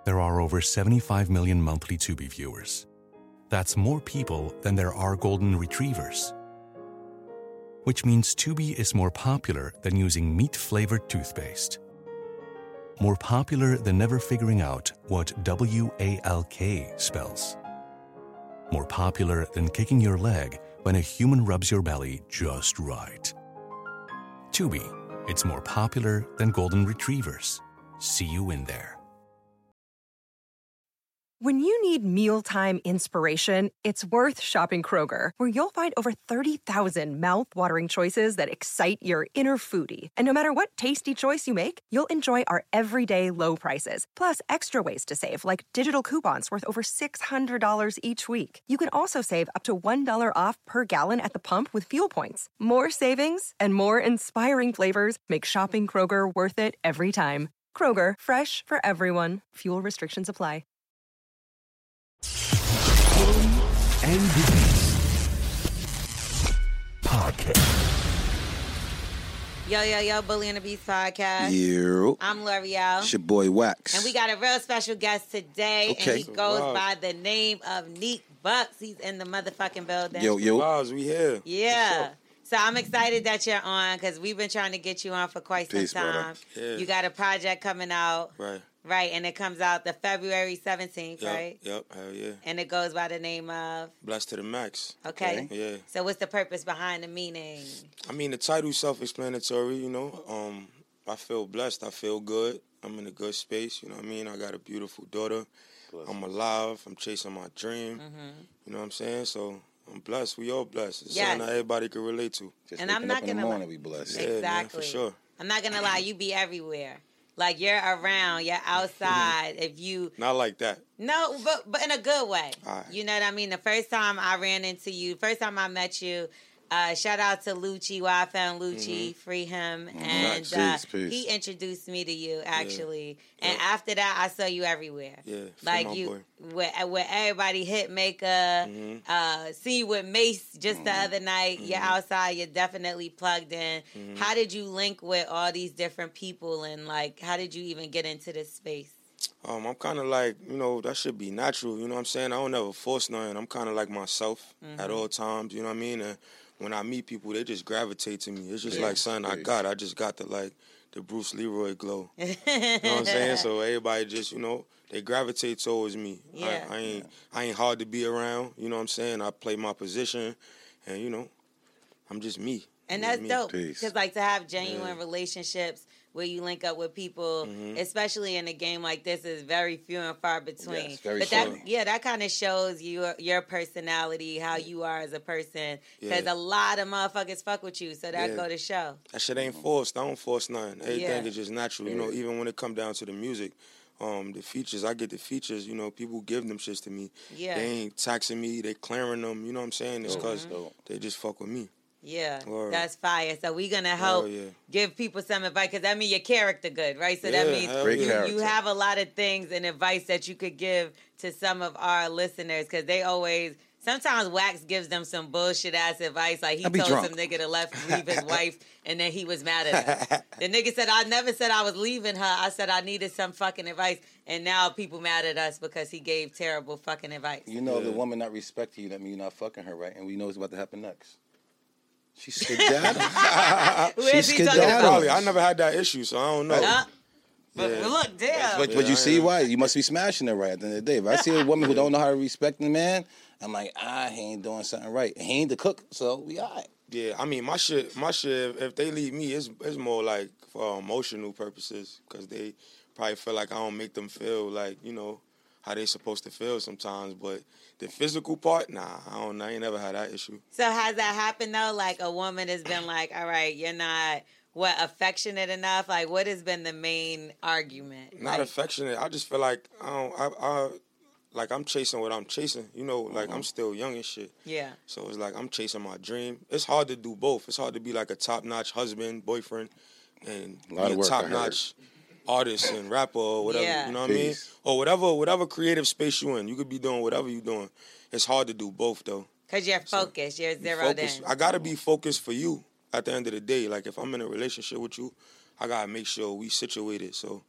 There are over 75 million monthly Tubi viewers. That's more people than there are golden retrievers. Which means Tubi is more popular than using meat-flavored toothpaste. More popular than never figuring out what WALK spells. More popular than kicking your leg when a human rubs your belly just right. Tubi, it's more popular than golden retrievers. See you in there. When you need mealtime inspiration, it's worth shopping Kroger, where you'll find over 30,000 mouth-watering choices that excite your inner foodie. And no matter what tasty choice you make, you'll enjoy our everyday low prices, plus extra ways to save, like digital coupons worth over $600 each week. You can also save up to $1 off per gallon at the pump with fuel points. More savings and more inspiring flavors make shopping Kroger worth it every time. Kroger, fresh for everyone. Fuel restrictions apply. And Denise Podcast. Yo, Bully and the Beast Podcast. Yeah. I'm L'Oreal. It's your boy Wax. And we got a real special guest today. Okay. And he goes by the name of Neek Bucks. He's in the motherfucking building. Yo. Wow, we here. Yeah. So I'm excited that you're on because we've been trying to get you on for quite some time. Yeah. You got a project coming out. Right, and it comes out the February 17th, right? Yep, hell yeah. And it goes by the name of? Blessed to the Max. Okay. Yeah. So what's the purpose behind the meaning? I mean, the title's self-explanatory, you know. I feel blessed. I feel good. I'm in a good space, you know what I mean? I got a beautiful daughter. I'm alive. I'm chasing my dream. Mm-hmm. You know what I'm saying? So I'm blessed. We all blessed. It's Yes. something that everybody can relate to. Just And waking I'm not up in the gonna morning, we blessed. Yeah, Exactly. man, for sure. I'm not going to lie. You be everywhere. Like, you're around, you're outside. If you... Not like that. No, but in a good way. All right. You know what I mean? The first time I ran into you, first time I met you, shout out to Lucci, where I found Lucci, free him. And Peace. he introduced me to you, actually. Yeah. And after that, I saw you everywhere. Yeah, free like my you, boy. where everybody hit maker, see you with Mace just the other night. You're outside, you're definitely plugged in. How did you link with all these different people and like, how did you even get into this space? I'm kind of like, you know, that should be natural, you know what I'm saying? I don't ever force nothing. I'm kind of like myself at all times, you know what I mean? And when I meet people, they just gravitate to me. It's just like something I just got the Bruce Leroy glow. You know what I'm saying? So everybody just, you know, they gravitate towards me. Yeah. I ain't hard to be around, you know what I'm saying? I play my position, and, you know, I'm just me. And that's dope. Peace. Because, like, to have genuine relationships where you link up with people, especially in a game like this, is very few and far between. Yes, very but funny. that kind of shows your personality, how you are as a person. Because a lot of motherfuckers fuck with you, so that go to show. That shit ain't forced. I don't force nothing. Everything Yeah. is just natural. You know, even when it come down to the music, the features, I get the features, you know, people give them shits to me. Yeah. They ain't taxing me, they clearing them, you know what I'm saying? It's because they just fuck with me. Yeah, Word. that's fire. So we're going to help give people some advice, because that means your character good, right? So that Yeah, means hell Great you character. have a lot of things and advice that you could give to some of our listeners, because they always... Sometimes Wax gives them some bullshit-ass advice, like he be told drunk. some nigga to leave his wife, and then he was mad at her. The nigga said, I never said I was leaving her. I said I needed some fucking advice, and now people mad at us because he gave terrible fucking advice. You know, the woman not respecting you, that means you're not fucking her, right? And we know what's about to happen next. She's skedaddle. Who is he talking skedaddle. about? Probably. I never had that issue, so I don't know. But look, damn. But you see why? You must be smashing it right at the end of the day. If I see a woman who don't know how to respect the man, I'm like, he ain't doing something right. And he ain't the cook, so we all right. Yeah, I mean, my shit, if they leave me, it's more like for emotional purposes, because they probably feel like I don't make them feel like, you know, how they supposed to feel sometimes. But the physical part, nah, I ain't never had that issue. So has that happened, though? Like, a woman has been like, all right, you're not, affectionate enough? Like, what has been the main argument? Not like, affectionate. I just feel like I'm chasing what I'm chasing. You know, like I'm still young and shit. Yeah. So it's like I'm chasing my dream. It's hard to do both. It's hard to be like a top-notch husband, boyfriend, and A lot be of a work, I top-notch artist and rapper or whatever. Yeah. You know what I mean? Peace. Or whatever creative space you in. You could be doing whatever you're doing. It's hard to do both, though. Because you're focused. You're zeroed in. I got to be focused for you at the end of the day. Like, if I'm in a relationship with you, I got to make sure we situated. So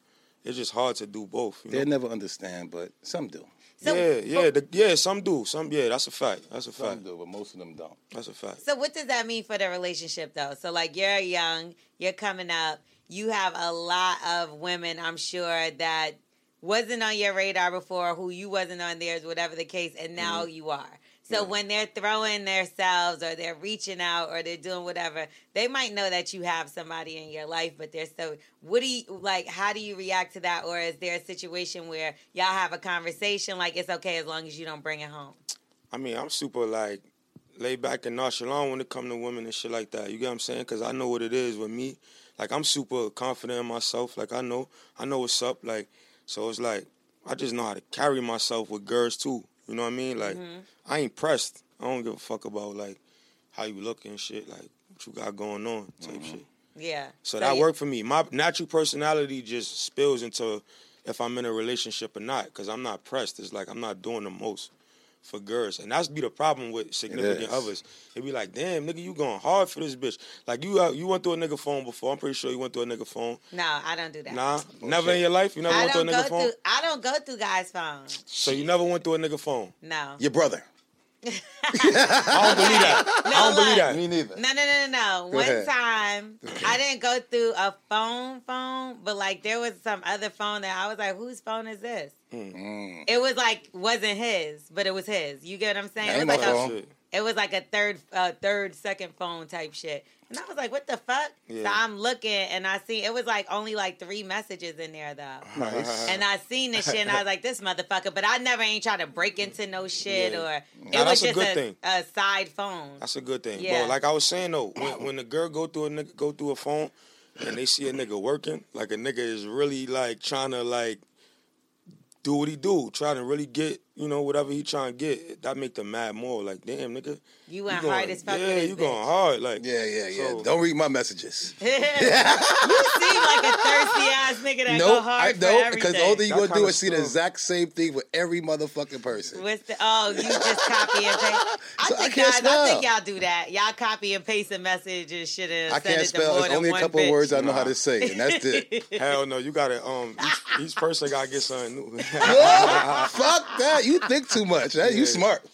it's just hard to do both. You know? They'll never understand, but some do. So, Some do. That's a fact. That's a Some fact. do, but most of them don't. That's a fact. So what does that mean for the relationship, though? So, like, you're young, you're coming up, you have a lot of women, I'm sure, that wasn't on your radar before, who you wasn't on theirs, whatever the case, and now you are. So when they're throwing themselves or they're reaching out or they're doing whatever, they might know that you have somebody in your life, but they're so, how do you react to that? Or is there a situation where y'all have a conversation like it's okay as long as you don't bring it home? I mean, I'm super, like, laid back and nonchalant when it comes to women and shit like that. You get what I'm saying? Because I know what it is with me. Like, I'm super confident in myself. Like, I know what's up. Like, so it's like, I just know how to carry myself with girls, too. You know what I mean? Like, I ain't pressed. I don't give a fuck about, like, how you look and shit. Like, what you got going on type shit. Yeah. So that worked for me. My natural personality just spills into if I'm in a relationship or not, because I'm not pressed. It's like I'm not doing the most for girls. And that's be the problem with significant others. It be like, damn, nigga, you going hard for this bitch. Like, you went through a nigga phone before. I'm pretty sure you went through a nigga phone. No, I don't do that. Nah? Never in your life? You never went through a nigga phone? I don't go through guys' phones. So you never went through a nigga phone? No. Your brother. I don't believe that. I don't believe that. Me neither. No. Go One ahead. time, I didn't go through a phone, but like there was some other phone that I was like, whose phone is this? It was like, wasn't his, but it was his. You get what I'm saying? That It ain't was, my like phone. it was like a second phone type shit. And I was like, what the fuck? Yeah. So I'm looking and I see, it was like only like 3 messages in there though. Nice. And I seen this shit and I was like, this motherfucker. But I never ain't try to break into no shit or it Nah, was that's a just good thing. a side phone. That's a good thing. Yeah. But like I was saying though, when the girl go through a phone and they see a nigga working, like a nigga is really like trying to like do what he do, trying to really get, you know, whatever he trying to get, that make them mad more. Like, damn, nigga. You went hard as fuck with Yeah, this you bitch. going hard. Like, Yeah. So- Don't read my messages. You seem like a thirsty ass nigga that go hard for everything. because all that you That gonna do kinda is see the stuff. exact same thing with every motherfucking person. You just copy and paste. So I I can't spell. think y'all do that. Y'all copy and paste a message and shit and I send can't it to spell. more It's than only a one couple bitch. words I know how to say, and that's it. hell no, you gotta, each person gotta get something new. Fuck that. You think too much. Right? You smart.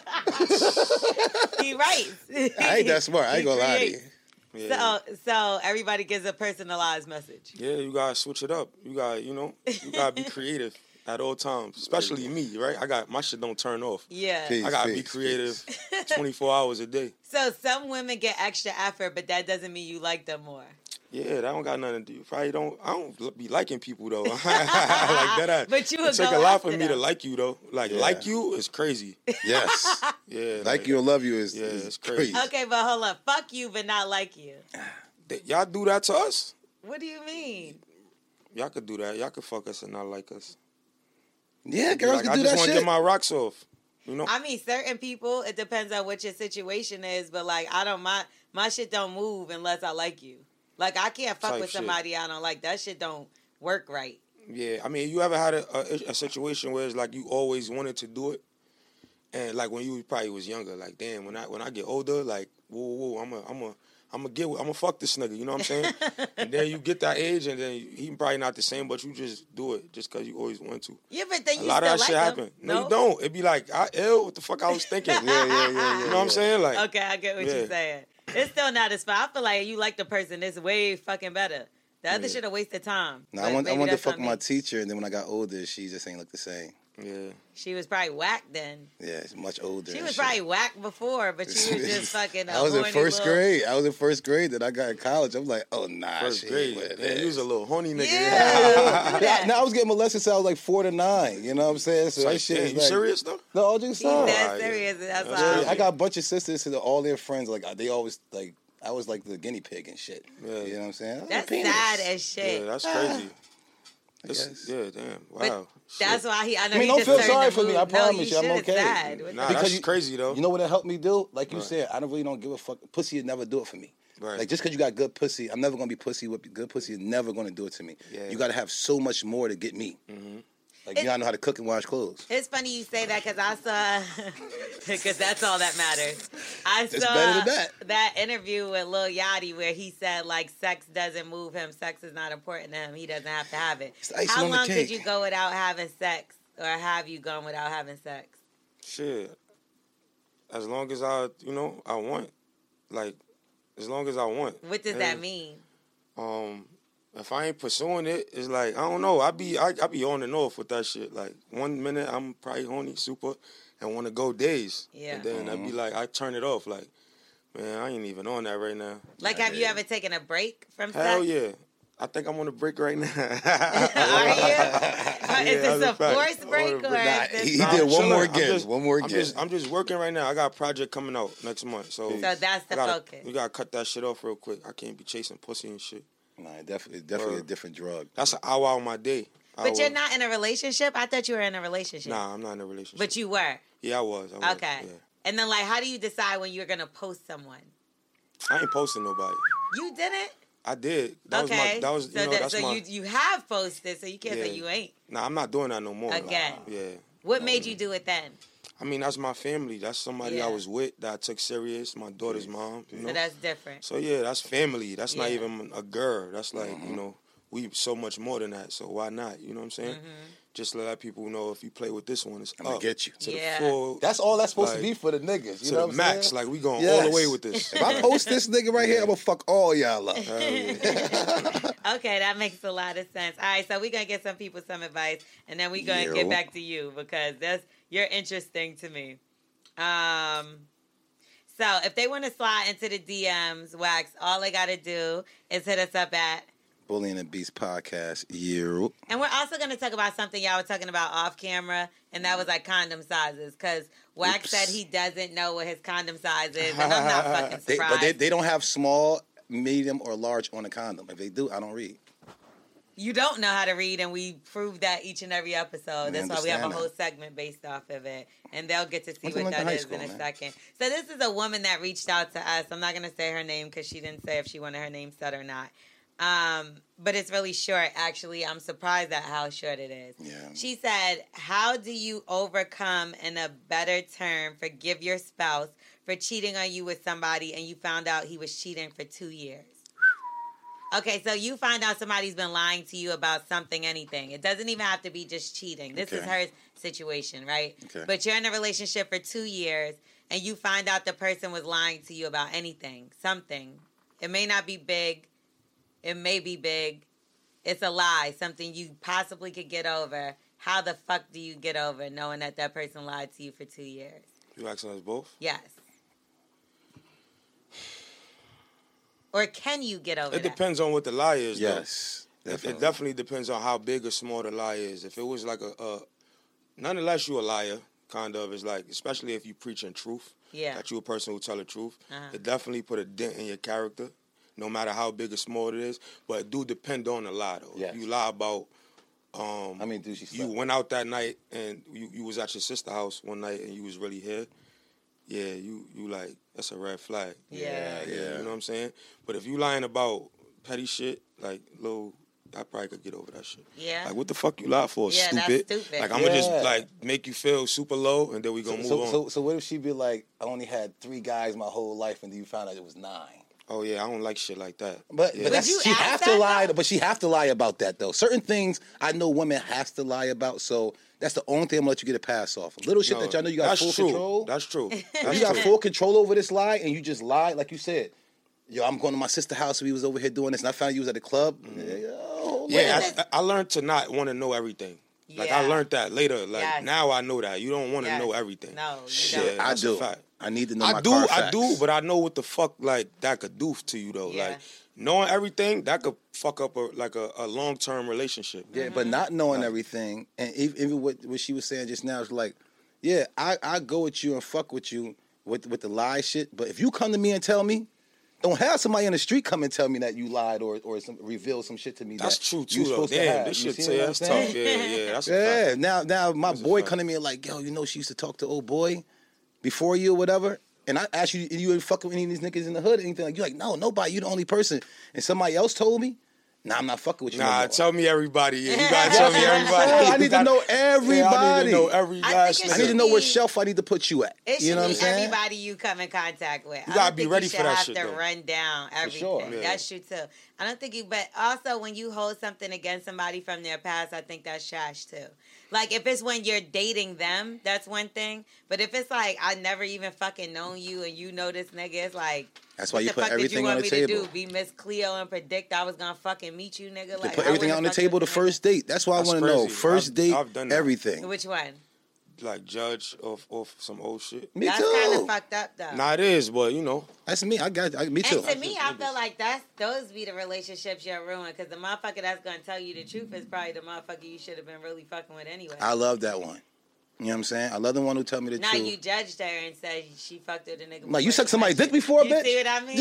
He writes. I ain't that smart. I ain't gonna lie to you. Yeah. So everybody gets a personalized message. Yeah, you gotta switch it up. You gotta be creative at all times. Especially me, right? My shit don't turn off. Yeah. Peace. I gotta be creative 24 hours a day. So some women get extra effort, but that doesn't mean you like them more. Yeah, that don't got nothing to do. I don't be liking people though. Like that. But you it would take go a lot after for me to them. like you though. Like you is crazy. Yes. Yeah, Like you and love you is, Yeah, is it's crazy. crazy. Okay, but hold up. Fuck you, but not like you. Y'all do that to us? What do you mean? Y'all could do that. Y'all could fuck us and not like us. Yeah, girls Like, can I do just that want to shit. get my rocks off. You know? I mean, certain people, it depends on what your situation is, but like, I don't, my shit don't move unless I like you. Like, I can't fuck Type with shit. somebody I don't like. That shit don't work right. Yeah, I mean, you ever had a situation where it's like you always wanted to do it, and like when you probably was younger, like damn, when I get older, like whoa, I'm gonna fuck this nigga, you know what I'm saying? And then you get that age, and then he probably not the same, but you just do it just because you always want to. Yeah, but then A you lot still of that like shit them. happen. No, you don't. It'd be like, what the fuck I was thinking. Yeah. You know what I'm saying? Like, Okay, I get what Yeah. you're saying. It's still not as fun. I feel like you like the person. It's way fucking better. The other shit a waste of time. No, But I maybe wanted to that's fuck on me. my teacher, and then when I got older, she just ain't look the same. yeah. She was probably whack then. Yeah, she's much older. She and was shit. probably whack before, but she was just fucking. I was in horny first little- grade. I was in first grade. Then I got in college. I'm like, oh nah, First she grade. ain't what it Man, is. you was a little horny nigga. Yeah. Yeah, now I was getting molested since I was like 4 to 9. You know what I'm saying? So that Like, shit damn, is you like, serious though? No, all just She's aside. that Alright, serious. That's That's why. crazy. I got a bunch of sisters who all their friends like they always like I was like the guinea pig and shit. Yeah. You know what I'm saying? I was a That's penis. sad as shit. Yeah, that's crazy. guess. Yeah, damn. But Wow. that's why I know I mean, he don't just feel turned sorry the for me. mood. I promise no, you, I'm shouldn't. okay. Sad. Nah, Because that's crazy though. You know what it helped me do? Like you said, I really don't give a fuck. Pussy would never do it for me. Right. Like just because you got good pussy, I'm never gonna be pussy with good pussy. Is never gonna do it to me. Yeah. You got to have so much more to get me. Like, you gotta know how to cook and wash clothes. It's funny you say that because I saw, because that's all that matters. I saw better than that interview with Lil Yachty where he said, like, sex doesn't move him. Sex is not important to him. He doesn't have to have it. It's the icing How on the long cake. could you go without having sex? Or have you gone without having sex? Shit. As long as I want. Like, as long as I want. What does that mean? If I ain't pursuing it, it's like, I don't know. I be on and off with that shit. Like, 1 minute I'm probably horny, super, and want to go days. Yeah. And then I be like, I turn it off. Like, man, I ain't even on that right now. Like, have you ever taken a break from Hell sex? yeah. I think I'm on a break right now. Are you? Is this a forced break or? He Nah, did I'm one chilling. more I'm again. just- One more again. I'm just working right now. I got a project coming out next month. So that's the focus. We gotta cut that shit off real quick. I can't be chasing pussy and shit. Nah, definitely a different drug. That's an hour out of my day. But you're not in a relationship? I thought you were in a relationship. Nah, I'm not in a relationship. But you were? Yeah, I was. Okay. Yeah. And then, like, how do you decide when you're going to post someone? I ain't posting nobody. You didn't? I did. That's you have posted, so you can't say you ain't. Nah, I'm not doing that no more. Again. Yeah. What made you do it then? I mean, that's my family. That's somebody I was with that I took serious. My daughter's mom. You know? So that's different. So yeah, that's family. That's not even a girl. That's like, we so much more than that. So why not? You know what I'm saying? Just let people know if you play with this one, it's I'm gonna get you. To the full. That's all that's supposed to be for the niggas. You to know the what I'm max. saying? Like, we going all the way with this. If I post this nigga right here, I'm gonna fuck all y'all up. Okay, that makes a lot of sense. All right, so we're going to get some people some advice, and then we're going to get back to you because you're interesting to me. So if they want to slide into the DMs, Wax, all they got to do is hit us up at Bully and the Beast podcast. Yeah. And we're also going to talk about something y'all were talking about off camera, and that was like condom sizes. Because Wax said he doesn't know what his condom size is, and I'm not fucking surprised. But they don't have small, medium, or large on the condom. If they do, I don't read. You don't know how to read, and we prove that each and every episode. That's why we have a whole segment based off of it. And they'll get to see what that is in a second. So this is a woman that reached out to us. I'm not going to say her name because she didn't say if she wanted her name said or not. But it's really short, actually. I'm surprised at how short it is. Yeah. She said, how do you overcome, in a better term, forgive your spouse for cheating on you with somebody and you found out he was cheating for 2 years? Okay, so you find out somebody's been lying to you about something, anything. It doesn't even have to be just cheating. This is her situation, right? Okay. But you're in a relationship for 2 years and you find out the person was lying to you about anything, something. It may not be big. It may be big. It's a lie, something you possibly could get over. How the fuck do you get over knowing that that person lied to you for 2 years? You asking us both? Yes. Or can you get over It depends on what the lie is, yes, though. definitely. It definitely depends on how big or small the lie is. If it was like nonetheless you a liar, kind of, it's like, especially if you preaching truth, that you a person who tell the truth, it definitely put a dent in your character, no matter how big or small it is. But it do depend on the lie, though. Yes. If you lie about, you went out that night and you was at your sister's house one night and you was really here, yeah, you like, that's a red flag. Yeah. You know what I'm saying? But if you lying about petty shit, like I probably could get over that shit. Yeah. Like, what the fuck you lie for, yeah, stupid? That's stupid. Like, I'm gonna just like make you feel super low and then we gonna move on. So what if she be like, I only had 3 guys my whole life and then you found out it was 9? Oh yeah, I don't like shit like that. But she have to lie. But she have to lie about that though. Certain things I know women have to lie about. So that's the only thing I'm gonna let you get a pass off. Little shit that y'all know you got full control. That's true. You got full control over this lie, and you just lie like you said. Yo, I'm going to my sister's house. We was over here doing this, and I found you was at the club. I learned to not want to know everything. Like, I learned that later. Like, now I know that. You don't want to know everything. No, shit, I do. Fact. I need to know I do, but I know what the fuck, like, that could do to you, though. Yeah. Like, knowing everything, that could fuck up a long-term relationship. Yeah, but not knowing everything, and even what she was saying just now is like, yeah, I go with you and fuck with you with the lie shit, but if you come to me and tell me, don't have somebody in the street come and tell me that you lied or reveal some shit to me. That's that true you too, though. Damn, this shit that's tough. Yeah, that's a fact. Now my boy come to me and like, yo, you know she used to talk to old boy before you or whatever. And I asked you, you ain't fucking with any of these niggas in the hood or anything like, you're like, no, nobody, you the only person. And somebody else told me, Nah, I'm not fucking with you. Nah, no more. tell me everybody. Yeah, you gotta tell me everybody. I need to know everybody. Yeah, I need to know every I last think it I need nigga. to know what shelf I need to put you at. It should You know what I'm be saying? everybody you come in contact with. You I gotta don't be think ready you for should that have shit, to though. run down everything. sure. Yeah. That's true too. I don't think you. But also, when you hold something against somebody from their past, I think that's trash too. Like if it's when you're dating them, that's one thing. But if it's like I never even fucking known you and you know this nigga, it's like That's why what you the put fuck everything did you on want the me to table. do? Be Miss Cleo and predict I was gonna fucking meet you, nigga. To Like put I everything wouldn't on the fucking table the nigga. first date. That's why That's I want to know. crazy. First date, I've done that. everything. Which one? Like judge off some old shit. Me That's too. kind of fucked up though. Nah, it is, but you know. That's me. Me too. And to me, I feel like those be the relationships you're ruining because the motherfucker that's gonna tell you the truth is probably the motherfucker you should have been really fucking with anyway. I love that one. You know what I'm saying? I love the one who tell me the Now truth. you judged her and said she fucked with a nigga. Like, you before sucked somebody's dick met you. before, You bitch? see what I mean?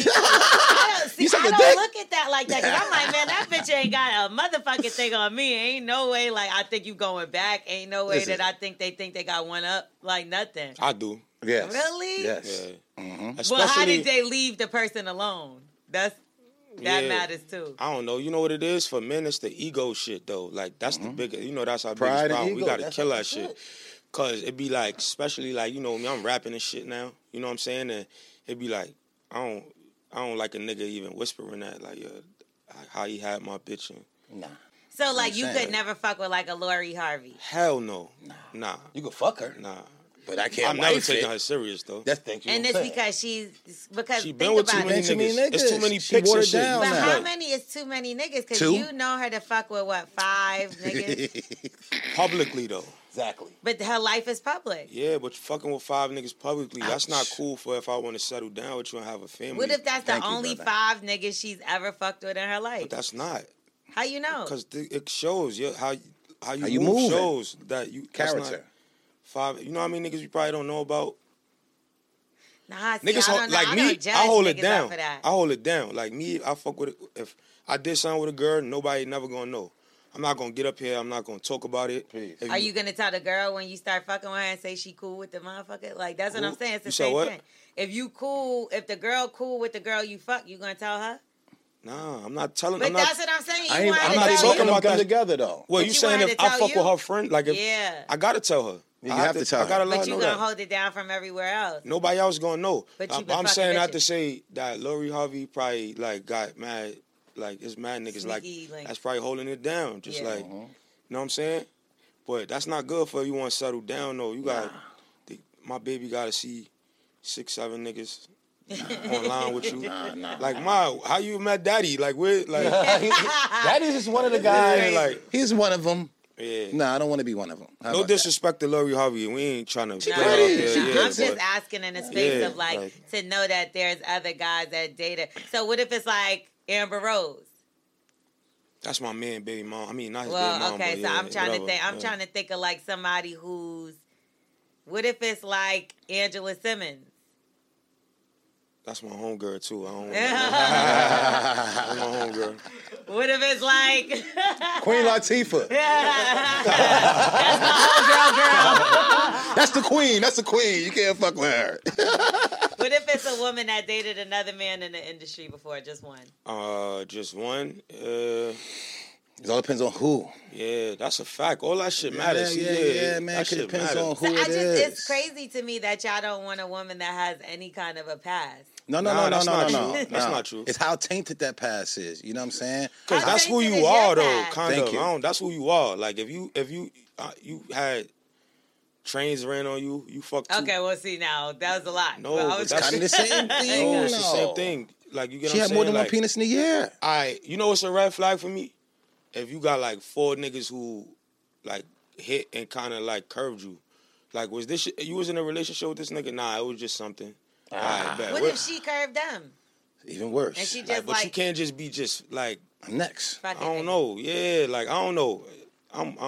I don't, see, You sucked I a don't dick? look at that like that because I'm like, man, that bitch ain't got a motherfucking thing on me. Ain't no way, like, I think you going back. Ain't no way Listen. that I think they got one up. Like, nothing. I do. Yes. Really? Yes. Yeah. Mm-hmm. Well, how did they leave the person alone? That Yeah. matters too. I don't know. You know what it is? For men, it's the ego shit, though. Like, that's the big, that's our Pride biggest and problem. We ego, gotta that's kill our that shit. Cause it be like, especially like, you know, me, I'm rapping and shit now. You know what I'm saying? And it be like, I don't like a nigga even whispering that, like, how he had my bitch. And Nah. So, like, you saying. could never fuck with, like, a Lori Harvey. hell no. Nah. You can fuck her. Nah. But I can't I'm never wife taking it. her serious, though. That's thank you. And it's because she Been think with too about many it. Too many niggas. It's too many She pics watered and shit. down But now. how Like, many is too many niggas? Because Two? you know her to fuck with, what, 5 niggas? publicly, though. Exactly. But her life is public. Yeah, but fucking with 5 niggas publicly, that's not cool for if I want to settle down with you and have a family. What if that's Thank the you, only brother. 5 niggas she's ever fucked with in her life? But that's not. How you know? Because it shows how you you move moving. shows that you that's not Character. 5. You know how many niggas you probably don't know about? Nah, see, Niggas I don't know. like I me, don't judge I hold it niggas down. off of that. I hold it down. Like me, I fuck with it. If I did something with a girl, nobody never gonna know. I'm not gonna get up here. I'm not gonna talk about it. Please. If Are you gonna tell the girl when you start fucking with her and say she cool with the motherfucker? Like that's what Who? I'm saying. It's the You said same what? thing. If the girl cool with the girl you fuck, you gonna tell her? Nah, I'm not telling. But I'm not. that's what I'm saying. I You ain't, want her I'm to not tell talking you. about them that. together though. Well, But you you saying want if her to I tell fuck you? with her friend, like if Yeah. I gotta tell her. You have to tell her. I gotta let But her you know gonna that. hold it down from everywhere else. Nobody else gonna know. But you been I'm fucking saying that bitches. to say that Lori Harvey probably like got mad, like it's mad niggas Sneaky, like like- that's probably holding it down, just Yeah. like you know what I'm saying. But that's not good for if you want to settle down though. You got my baby got to see 6-7 niggas online with you. Like Ma, how you met Daddy? Like where? Like Daddy's just one of the guys. Yeah, like- he's one of them. yeah. Nah, I don't want to be one of them. How No about that? disrespect to Lori Harvey. We ain't trying to. No, pretty. She I'm good, just but- asking in the space Yeah, of like like- to know that there's other guys that date her. So what if it's like Amber Rose? That's my man, baby mom. I mean, not his Well, baby mom. okay, but so yeah, I'm trying whatever. to think. I'm Yeah. trying to think of like somebody who's. What if it's like Angela Simmons? That's my homegirl too. I don't. What That's my homegirl. if it's like? Queen Latifah. That's my whole girl. That's the queen. That's the queen. You can't fuck with her. What if it's a woman that dated another man in the industry before, just one? Just one. It all depends on who. Yeah, that's a fact. All that shit matters. Yeah, man. That It shit depends matters. on who I it is. it's crazy to me that y'all don't want a woman that has any kind of a past. No, Nah, that's not no. true. That's not true. It's how tainted that past is. You know what I'm saying? Cause How that's who tainted you is your are, though. past? Kind Thank of. you. That's who you are. Like if you had trains ran on you, you fucked. Two. Okay, well, see now that was a lot. No, Well, I but was that's Kind of the same thing. No, it's the No. same thing. Like you get. She what I'm had more saying? than one Like, penis in a year. You know what's a red flag for me? If you got like 4 niggas who like hit and kind of like curved you. Like was this shit, you was in a relationship with this nigga? Nah, it was just something. Alright, bet. What if she curved them Even worse. and she just Like, but you like can't just be just like I'm next. I fucking don't know. Yeah, like I don't know. I don't.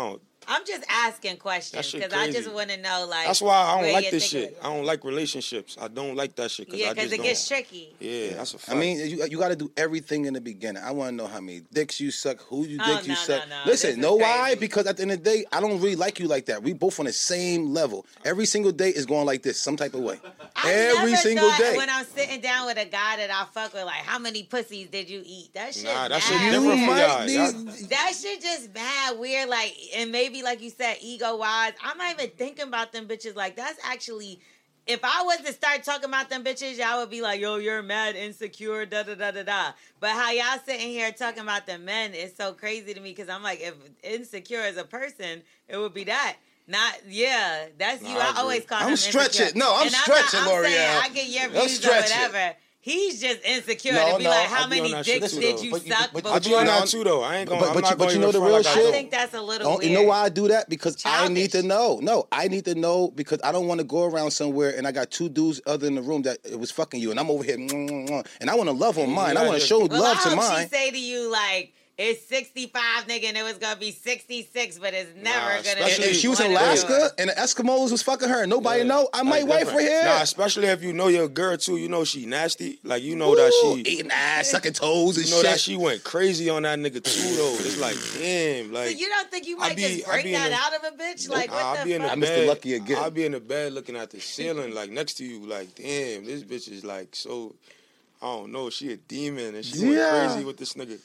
I'm just asking questions shit because I crazy. just want to know, like. That's why I where don't like you're this thinking. shit. I don't like relationships. I don't like that shit. Yeah, because it gets tricky. Yeah, that's a fact. I mean, you got to do everything in the beginning. I want to know how many dicks you suck, who you Oh, dick you no, suck. no, no. This Listen, is know why? crazy. Because at the end of the day, I don't really like you like that. We both on the same level. Every single day is going like this, some type of way. Every never single thought day. When I'm sitting down with a guy that I fuck with, like, how many pussies did you eat? That shit. Nah, that mad shit You different for weird. might y'all. need- That shit just mad weird. Like, and maybe like you said, ego wise, I'm not even thinking about them bitches. Like, that's actually. If I was to start talking about them bitches, y'all would be like, yo, you're mad, insecure, da da da da da. But how y'all sitting here talking about the men is so crazy to me because I'm like, if insecure as a person, it would be that. Not, yeah, that's you. Nah, I I always agree. call I'm him stretching. insecure. No, I'm And stretching, I'm saying, L'Oreal. I get your I'm views or stretching. whatever. He's just insecure No, to be no, like, I how be on many that shit dicks too, did though. you But- suck but- before? I be on No, that too, though. I ain't gonna. I'm But not gonna you know even the front real like I shit? I don't. think that's a little weird. You know why I do that? Because I need to Childish. know. No, I need to know because I don't want to go around somewhere and I got two dudes other in the room that it was fucking you and I'm over here and I want to love on mine. I want to show Well, love I to hope mine. she say to you like it's 65, nigga, and it was gonna be 66, but it's never gonna. especially- be If she was in one or Alaska two. and the Eskimos was fucking her and nobody Yeah, know, I might that's wait for different. him. Nah, especially if you know your girl too. You know she nasty. Like you know that Ooh, she. eating ass, sucking toes and You know shit. that she went crazy on that nigga too though. It's like damn, So like you don't think you I might be- just I break be in that the- out of a bitch? Like I'll what be the in the fuck? I'm Mr. bed. Lucky again. I'll be in the bed looking at the ceiling, like next to you, like damn, this bitch is like so. I don't know. She a demon and she went Yeah. crazy with this nigga.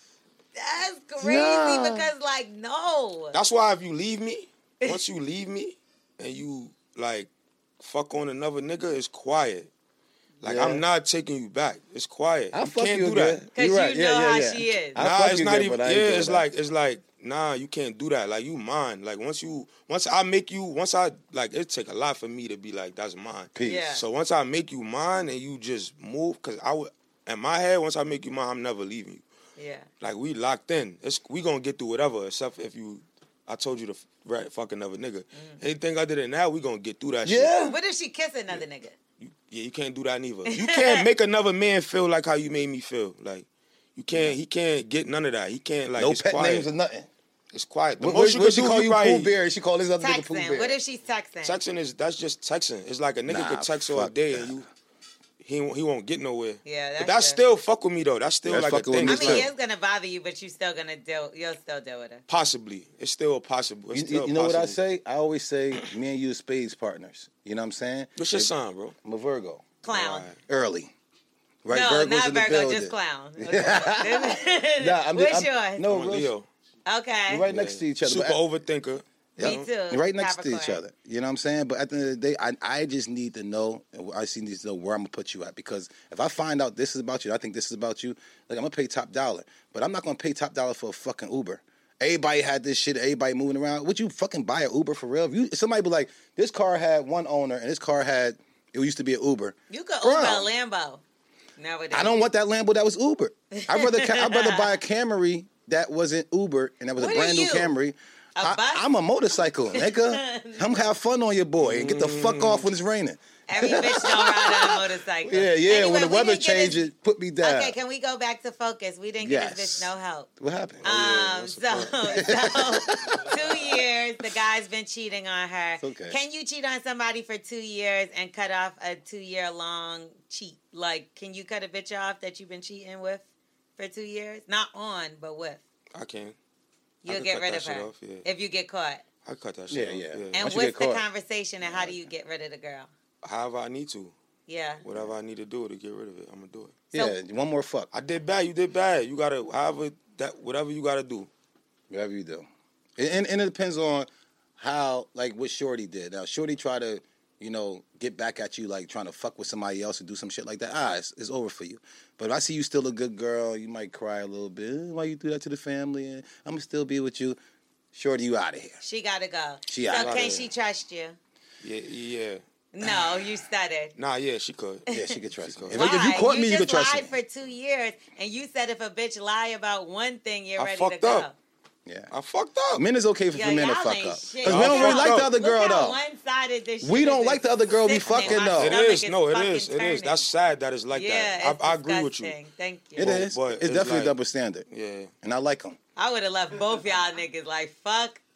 That's crazy Yeah. because like no. That's why if you leave me, once you leave me and you like fuck on another nigga, it's quiet. Like Yeah. I'm not taking you back. It's quiet. I'll You fuck can't you do again. that. Because You're right. you know how she is. I'll Nah, fuck it's you not again, even. but I ain't Yeah, doing it's that. like nah, you can't do that. Like you mine. Like once I make you, once I like it take a lot for me to be like that's mine. Peace. Yeah. So once I make you mine and you just move, cause I would in my head once I make you mine, I'm never leaving you. Yeah. Like we locked in. We gonna get through whatever, except if I told you to fuck another nigga. Anything other than that, we gonna get through that shit. Yeah. What if she kiss another nigga? You can't do that neither. You can't make another man feel like how you made me feel. Like you can't. He can't get none of that. He can't like. No it's pet quiet. names or nothing. It's quiet. The What most you what could she do, call you probably, Pooh Bear? She call this other nigga Pooh Texting. Bear. What if she's texting? Texting that's just texting. It's like a nigga Nah, could text all fuck day that. and he won't get nowhere. Yeah, but that's that's still fuck with me though. That's still That's like a fucking with thing. me, I It's mean, like, it's gonna bother you, but you'll still deal with her. possibly. It's still possible. It's still You know what I possible. say? I always say me and you are spades partners. You know what I'm saying? What's your sign, bro? I'm a Virgo. Clown. Alright. Early. Right, No, Virgo's not in the Virgo, building. just clown. Okay. Nah, What's yours? No, I'm a real- Leo. Okay. We're right next to each other. Super but overthinker. Me You know? too. right next to each Capricorn. other. You know what I'm saying? But at the end of the day, I just need to know, I just need to know where I'm going to put you at. Because if I find out this is about you, I think this is about you, like I'm going to pay top dollar. But I'm not going to pay top dollar for a fucking Uber. Everybody had this shit, everybody moving around. Would you fucking buy an Uber for real? If somebody be like, this car had one owner and this car had, it used to be an Uber. You could Bro. Uber a Lambo nowadays. I don't want that Lambo that was Uber. I'd rather buy a Camry that wasn't Uber and that was What a are brand new you? Camry. A bus? I'm a motorcycle, nigga. Come have fun on your boy and get the fuck off when it's raining. Every bitch don't ride on a motorcycle. Yeah. Anyway, when the we weather didn't get changes, put me down. Okay, can we go back to focus? We didn't get this Yes. bitch no help. What happened? So 2 years, the guy's been cheating on her. It's okay. Can you cheat on somebody for 2 years and cut off a 2-year-long cheat? Like, can you cut a bitch off that you've been cheating with for 2 years? Not on, but with. I can. You'll could get cut rid that of shit her off, yeah. if you get caught. I cut that shit Yeah, off. yeah. And Once you what's get the caught. conversation and how do you get rid of the girl? However I need to. Yeah. Whatever I need to do to get rid of it, I'm gonna do it. Yeah, one more fuck. I did bad, you did bad. You gotta whatever you gotta do. Whatever you do. And it depends on how, like, what Shorty did. Now, Shorty tried to, get back at you, like, trying to fuck with somebody else and do some shit like that. It's over for you. But if I see you still a good girl, you might cry a little bit. Why you do that to the family? And I'm going to still be with you. Shorty, you out of here. She got to go. She so outta can here. she trust you? Yeah. No, you stuttered. Nah, yeah, she could. Yeah, she could trust me. She If, could. if you caught me, you could just trust lied me. for 2 years, and you said if a bitch lie about one thing, you're I ready to fucked go. up. Yeah. I fucked up. Men is okay for Yo, men to y'all fuck ain't up. shit. Because we don't really Fucked like up. the other girl, Look how though. one-sided this shit We don't is. like the other girl we Sickening. fucking, My though. It stomach is. No, it fucking is. It is. turning. That's sad that it's like Yeah, that. it's I agree with you. disgusting. Thank you. It is. but It's it's definitely like- a double standard. Yeah. And I like them. I would have left both y'all niggas like, fuck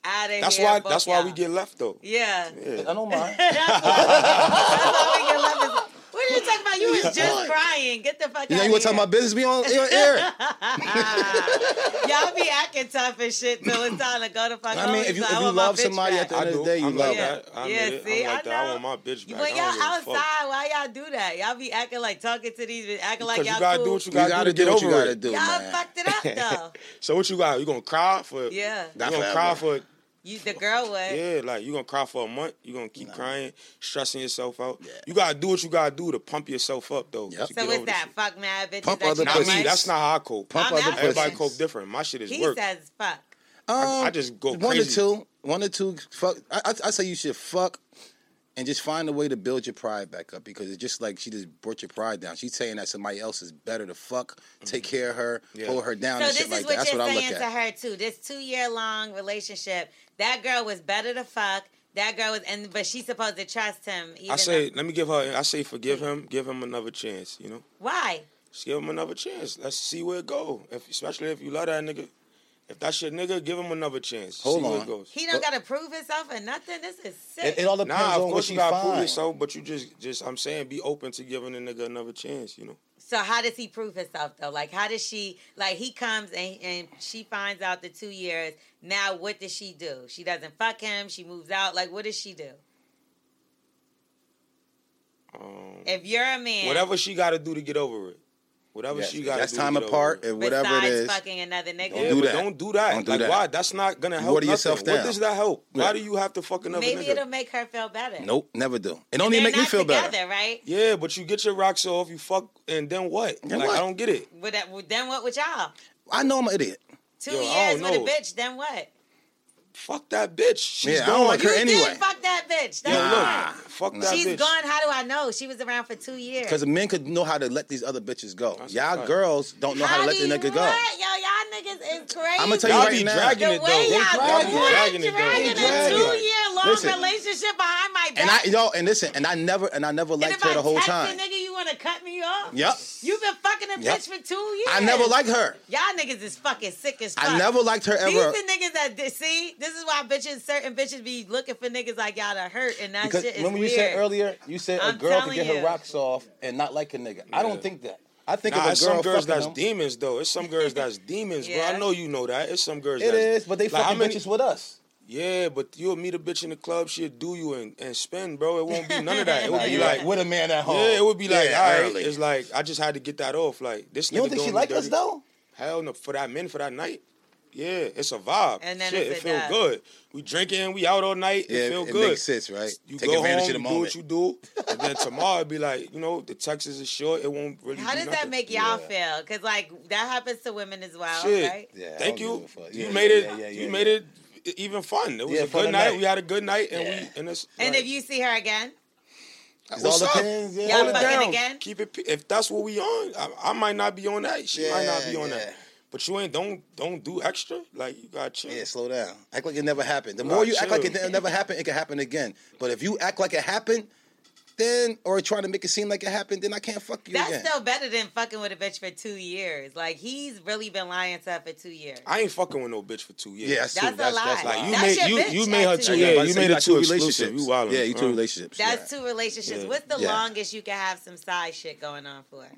Out of That's here, why. both That's why we y'all. get left though. Yeah. I don't mind. That's why we get left. What are you talking about? You was just crying. Get the fuck You out know of you want to talk here. about business? Be on air. Y'all be acting tough and shit till it's time to go to fuck home. I mean, if you So I want my love bitch somebody back. at the end I of the do. day, you I'm love like them. that. I Yeah, admit it. see, I'm like I that. I know. want my bitch back. When I y'all don't give a fuck. outside, why y'all do that? Y'all be acting like talking to these, acting like Because y'all you gotta cool. do what you You gotta, gotta do to do what get you over gotta it. do, Y'all man. fucked it up though. So what you got? You gonna cry for? Yeah. You Not gonna forever. cry for? You, the girl would. Yeah, like you gonna cry for a month. You gonna keep crying, stressing yourself out. You gotta do what you gotta do to pump yourself up though. Yep. to So get what's over this that? shit. Fuck mad bitches Pump that other you Not don't me. like? That's not how I cope. Pump I'm other asking. Everybody pussies. cope different. My shit is He work. says fuck. I just go One crazy. or two. One or two. Fuck. I say you should fuck and just find a way to build your pride back up because it's just like she just brought your pride down. She's saying that somebody else is better to fuck, take care of her, Yeah. hold her down, So and this shit is like what that. That's you're what I look saying at. to her too. This 2-year-long relationship, that girl was better to fuck. That girl was, but she's supposed to trust him. Even I say, though, let me give her. I say, forgive him. Give him another chance. You know, why? just give him another chance. Let's see where it go. Especially if you love that nigga. If that's your nigga, give him another chance. Hold see where on. it goes. He don't got to prove himself or nothing. This is sick. It all depends Nah, of on what course she you gotta prove finds. yourself, but you just I'm saying, be open to giving a nigga another chance. You know. So how does he prove himself though? Like how does she? Like he comes and she finds out the 2 years. Now what does she do? She doesn't fuck him. She moves out. Like what does she do? If you're a man, Whatever she got to do to get over it. Whatever Yes, she got to do. that's to time get apart over it. and whatever it besides is. fucking another nigga, Yeah, do but that. don't do that. Don't do like, that. why? That's not gonna help. Water nothing. yourself down. What does that help? Yeah. Why do you have to fuck another maybe nigga? it'll make her feel better. Nope, never do. It And don't even they're make me not feel together, better. right? Yeah, but you get your rocks off, you fuck, and then what? Then like what? I don't get it. Then what with y'all? I know I'm an idiot. 2 Yo, I years don't with a know. bitch, then what? Fuck that bitch. She's Yeah, I gone. don't like her You anyway. did fuck that bitch. That's Yo, look, fine. fuck that She's bitch. gone. How do I know? She was around for 2 years. Because men could know how to let these other bitches go. That's a Y'all fact. girls don't know how to let the do you nigga go. what? Yo, y'all niggas is crazy. I'ma tell you Y'all right be now. dragging The it way though. y'all Y'all be what? dragging it though. Dragging a dragging it. 2-year-long Listen. relationship behind my And back. and listen, and I never And liked if her I the whole text time. a nigga, you want to cut me off? Yep. You've been fucking a Yep. bitch for 2 years. I never liked her. Y'all niggas is fucking sick as fuck. I never liked her These ever. the niggas that see. This is why certain bitches be looking for niggas like y'all to hurt, and that Because shit is remember weird. you said earlier, you said a I'm girl could telling get her you. rocks off and not like a nigga. I don't think that. I think Nah, if it's a girl some girls fucking that's him, demons though. It's some girls that's demons, bro. Yeah. I know you know that. It's some girls it that's is, but they like, how fucking many- bitches with us. Yeah, but you'll meet a bitch in the club, she'll do you and spin, bro. It won't be none of that. It would be You like, with a man at home. yeah, it would be like, Yeah, all right. early. It's like I just had to get that off. Like this You don't nigga think she doing me like us dirty. though? Hell no, for that night. Yeah, it's a vibe. And then Shit, it's it a feel dub. good. We drinking, we out all night. Yeah, it feel it good. makes sense, right? You Take go advantage home, of the you do moment. what you do, and then tomorrow it'd be like, you know, the Texas is short. It won't really. How do does that nothing. make y'all feel? Because like that happens to women as well, Shit. right? Yeah, I Thank don't you. give a fuck. You Yeah, made yeah, it. yeah, yeah, You yeah. made it even fun. It was Yeah, a fun good night. night. We had a good night, and Yeah. and it's. And like, if you see her again, It what's all up? depends. Yeah. Y'all Hold it fucking down. again? Keep it. If that's what we on, I might not be on that. She might not be on Yeah, that. But you ain't don't do extra. Like you got chill. Yeah, slow down. Act like it never happened. The You more gotta you act like chill. it never happened, it can happen again. But if you act like it happened, then or try to make it seem like it happened, then I can't fuck you that's again. still better than fucking with a bitch for 2 years. Like he's really been lying to her for 2 years. I ain't fucking with no bitch for 2 years. Yeah, that's true. That's a lie. That's Like you That's made your you bitch you made her at two. two Yeah, years. you made it two exclusive. relationships. You wildin'. Yeah, you two relationships. That's yeah. 2 relationships. Yeah. What's the Yeah. longest you can have some side shit going on for?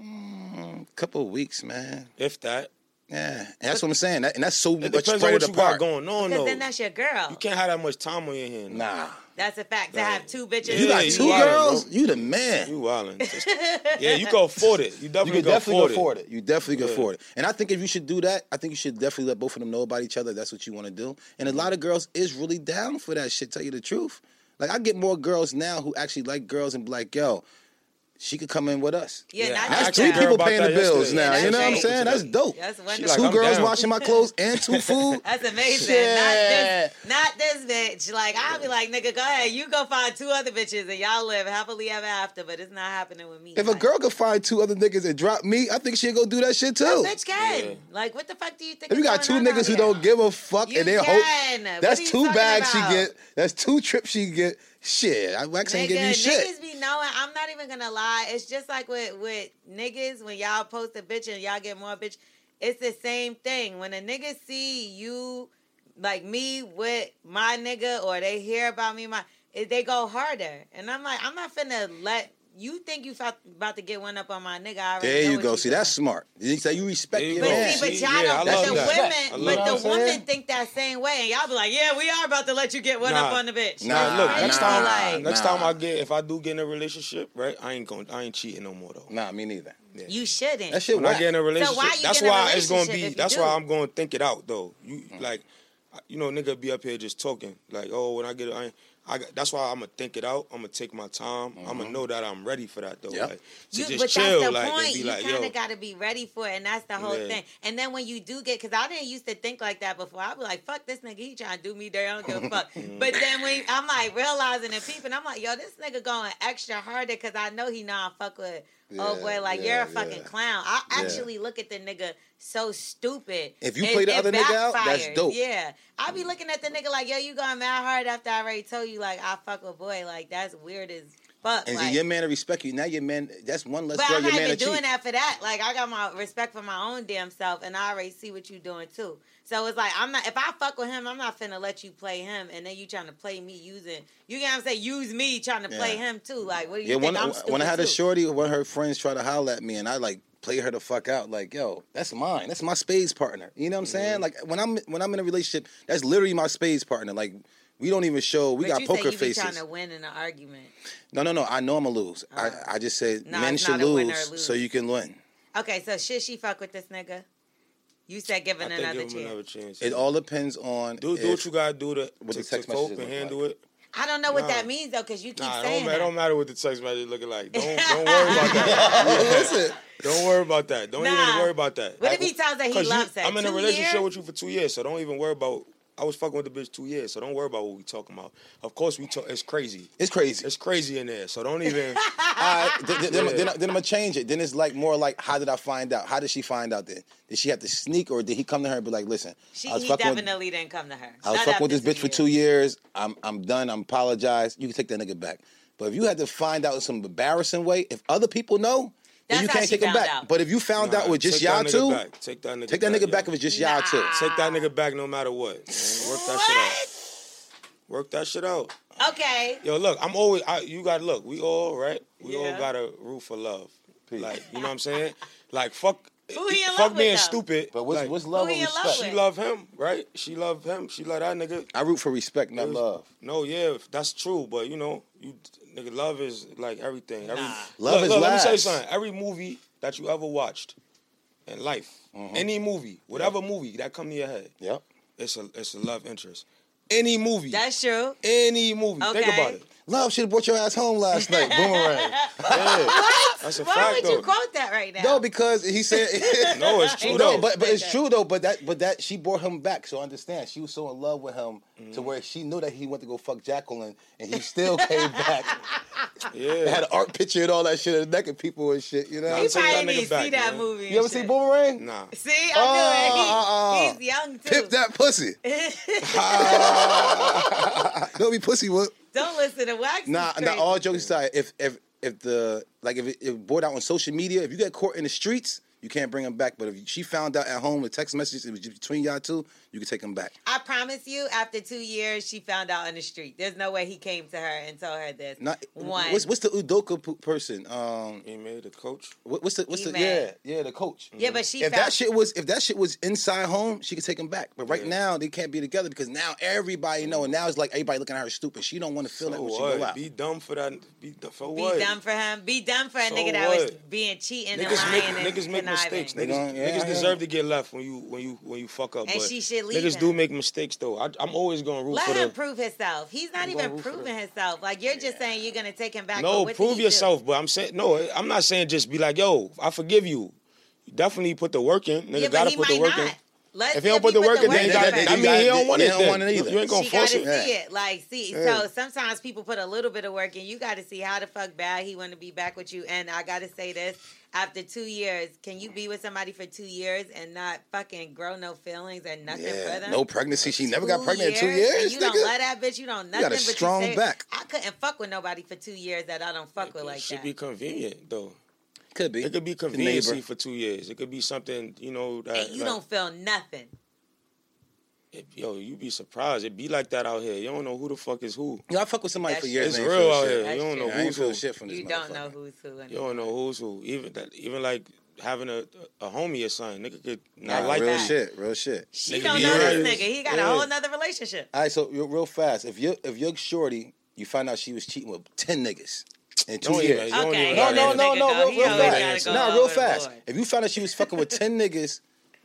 Couple of weeks, man. If that. Yeah, and that's what I'm saying. And that's so It much depends on spread what it you got apart. going on, Because though. then that's your girl. You can't have that much time on your hand. Nah, That's a fact. To have 2 bitches. you Yeah, got you 2 wildin', girls. bro. You the man. You wildin'. Yeah, you can afford it. You You definitely can can definitely afford afford it. it. You definitely can Yeah. afford it. And I think if you should do that, I think you should definitely let both of them know about each other. That's what you want to do. And a lot of girls is really down for that shit, tell you the truth. Like, I get more girls now who actually like girls and be like, yo, she could come in with us. Yeah, Yeah, not I That's asked 3 a girl people about paying the that bills yesterday. now. Yeah, You know what I'm that's saying? That's dope. That's She wonderful. like, 2 I'm girls down. washing my clothes and 2 food. That's amazing. Yeah. Not this bitch. Like, I'll be like, nigga, go ahead. You go find 2 other bitches and y'all live happily ever after, but it's not happening with me. If a Like, girl could find 2 other niggas and drop me, I think she'll go do that shit too. that bitch can. Yeah. Like, what the fuck do you think If you is got 2 going on niggas out who here? don't give a fuck You and they can. hope, What that's are you 2 talking bags about? she get. That's 2 trips she get. Shit, I ain't Nigga, give you shit. niggas be knowing. I'm not even gonna lie. It's just like with niggas when y'all post a bitch and y'all get more bitch. It's the same thing. When a nigga see you like me with my nigga, or they hear about me, they go harder. And I'm like, I'm not finna let you think you about to get one up on my nigga. I already There know you what go. you See, doing. that's smart. You say you respect your But man. see, but y'all I don't. love But that. the women, I love the that. women think that same way, and y'all be like, yeah, we are about to let you get one up on the bitch. Nah, Look, And next it's time, like, next time if I do get in a relationship, right, I ain't cheating no more though. Nah, me neither. Yeah. you shouldn't. That shit When I whack. get in a relationship, why you that's get in a why it's gonna relationship be. if you That's do? why I'm gonna think it out though. You like, you know, nigga be up here just talking like, oh, when I get, that's why I'm gonna think it out. I'm gonna take my time. I'm gonna know that I'm ready for that though. Yep. Like, to But just chill, that's the like, point. and be You like, kind yo. of got to be ready for it, and that's the whole Yeah. thing. And then when you do get, because I didn't used to think like that before. I'd be like, fuck this nigga, he trying to do me dirty. I don't give a fuck. But then when I'm like realizing and peeping, I'm like, yo, this nigga going extra harder because I know he know I fuck with. Oh boy, like you're a fucking clown. I actually look at the nigga so stupid. If you play the other nigga out, that's backfires. dope. Yeah, I be looking at the nigga like, yo, you going mad hard after I already told you like I fuck with boy. Like that's weird as fuck. And like, your man to respect you. Now your man, that's one less but girl I'm your not man even to doing cheat. that for that. Like I got my respect for my own damn self, and I already see what you doing too. So it's like I'm not. If I fuck with him, I'm not finna let you play him, and then you trying to play me using. You get what I'm saying? Use me trying to play him too. Like what do you think? I'm stupid when I had a too? shorty, one of her friends tried to holler at me, and I like play her the fuck out. Like, yo, that's mine. That's my spades partner. You know what I'm saying? Like when I'm in a relationship, that's literally my spades partner. Like we don't even show. We But got you poker say you be faces. trying to win in an argument. No. I know I'm gonna lose. I just said No, men it's should not a win or lose lose. so you can win. Okay, so should she fuck with this nigga? You said give I it think another give him another chance. chance. It all depends on do what you gotta do to the text cope messages and look handle like. it. I don't know what Nah. that means though, because you keep Nah, saying it that. don't matter what the text message looking like. Don't worry about that. Listen, Don't worry about that. Don't even Nah. worry about that. What if he tells her he 'Cause loves her? I'm in a 2 relationship years? with you for 2 years, so don't even worry about. I was fucking with the bitch 2 years, so don't worry about what we talking about. Of course, we talk. It's crazy. it's crazy. It's crazy in there, so don't even. Then I'm gonna change it. Then it's like more like, how did I find out? How did she find out? Then did she have to sneak, or did he come to her and be like, listen, He I was fucking with, definitely didn't come to her. I was Not fucking with this after bitch for 2 years. I'm done. I'm apologize. You can take that nigga back. But if you had to find out in some embarrassing way, if other people know, then That's you how can't she take him found back. out. But if you found out with just take that y'all nigga two, back. Take that nigga take that nigga back yo. if it's just y'all two. Take that nigga back no matter what. Man. Work that shit out. Work that shit out. Okay. Yo, look, you gotta look. We all, right? We all got a root for love. Like, you know what I'm saying? Like, fuck. Who he in love Fuck with, being though? stupid. But what's, like, what's love Who or he in love respect? with? she love him, right? She love him. She love that nigga. I root for respect, not love. No, yeah, that's true. But you know, nigga, love is like everything. Love is Let me last. tell you something. Every movie that you ever watched in life, any movie, whatever movie that come to your head, Yep. it's a love interest. Any movie. That's true. Any movie. Okay. Think about it. Love should have brought your ass home last night. Boomerang. Yeah. That's a Why fact, would though. you quote that right now? No, because he said. No, it's true, No, though. but it's true though. But that she brought him back. So understand, she was so in love with him to where she knew that he went to go fuck Jacqueline, and he still came back. Yeah. Had an art picture and all that shit of naked people and shit. You know. He Take that probably nigga didn't see back, that man. movie. and You ever shit. see Boomerang? Nah. See, I Oh, do it. He's young too. Pip that pussy. Don't be pussy whoop. Don't listen to Wax. is Nah, crazy. all jokes aside, if it brought out on social media, if you get caught in the streets, you can't bring him back. But if she found out at home with text messages, it was just between y'all two, you can take him back. I promise you, after 2 years, she found out in the street. There's no way he came to her and told her this. Not, One. What's the Udoka person? He made the coach. What's the Ime. the coach. Yeah, but she If found... that shit was inside home, she could take him back. But right now they can't be together because now everybody know, and now it's like everybody looking at her stupid. She don't want to feel that when she go out. Be dumb for that. Be dumb for him. Be dumb for a So nigga that was what? being cheating and Niggas lying and make conniving. mistakes. Yeah, Niggas deserve to get left when you fuck up. And but she should leave niggas him. do make mistakes though. I'm always gonna root Let for him the. prove himself. He's not I'm even gonna root for proving them. himself. Like, you're just saying you're going to take him back. No, but what did prove he yourself. But I'm saying I'm not saying just be like, yo, I forgive you. You definitely put the work in. do? Nigga Yeah, but gotta he put the might work not. in. Let's If see he don't put the work in, then that- I mean he don't want he it. don't then. want it either. You ain't gonna She got force to it. see it. Like, see, Yeah. so sometimes people put a little bit of work in. You got to see how the fuck bad he want to be back with you. And I got to say this. After 2 years, can you be with somebody for 2 years and not fucking grow no feelings or nothing for Yeah, them? no pregnancy. She never got 2 pregnant in 2 And years. you nigga. don't love that bitch. You don't nothing. got a but strong you say, back. I couldn't fuck with nobody for 2 years that I don't fuck with like It should that. be convenient though. Could be. It could be Neighbor. conveniency for 2 years. It could be something, that And you don't feel nothing. You be surprised. It be like that out here. You don't know who the fuck is who. I fuck with somebody That's for years. It's ain't real feel out shit. here. You don't know I ain't who's feel who. shit from this You don't know who's who anymore. You don't know who's who. Even like having a homie or something. Nigga could not Nah, like real that. shit, real shit. She Nigga don't be know this right. nigga. He got a Yeah. whole nother relationship. All right, so real fast. If you're shorty, you find out she was cheating with 10 niggas in 2 Don't years. even- don't Okay, even No, let no, it- no, nigga no, go. real He always gotta fast. go Nah, over real the fast. board. If you found out she was fucking with 10 niggas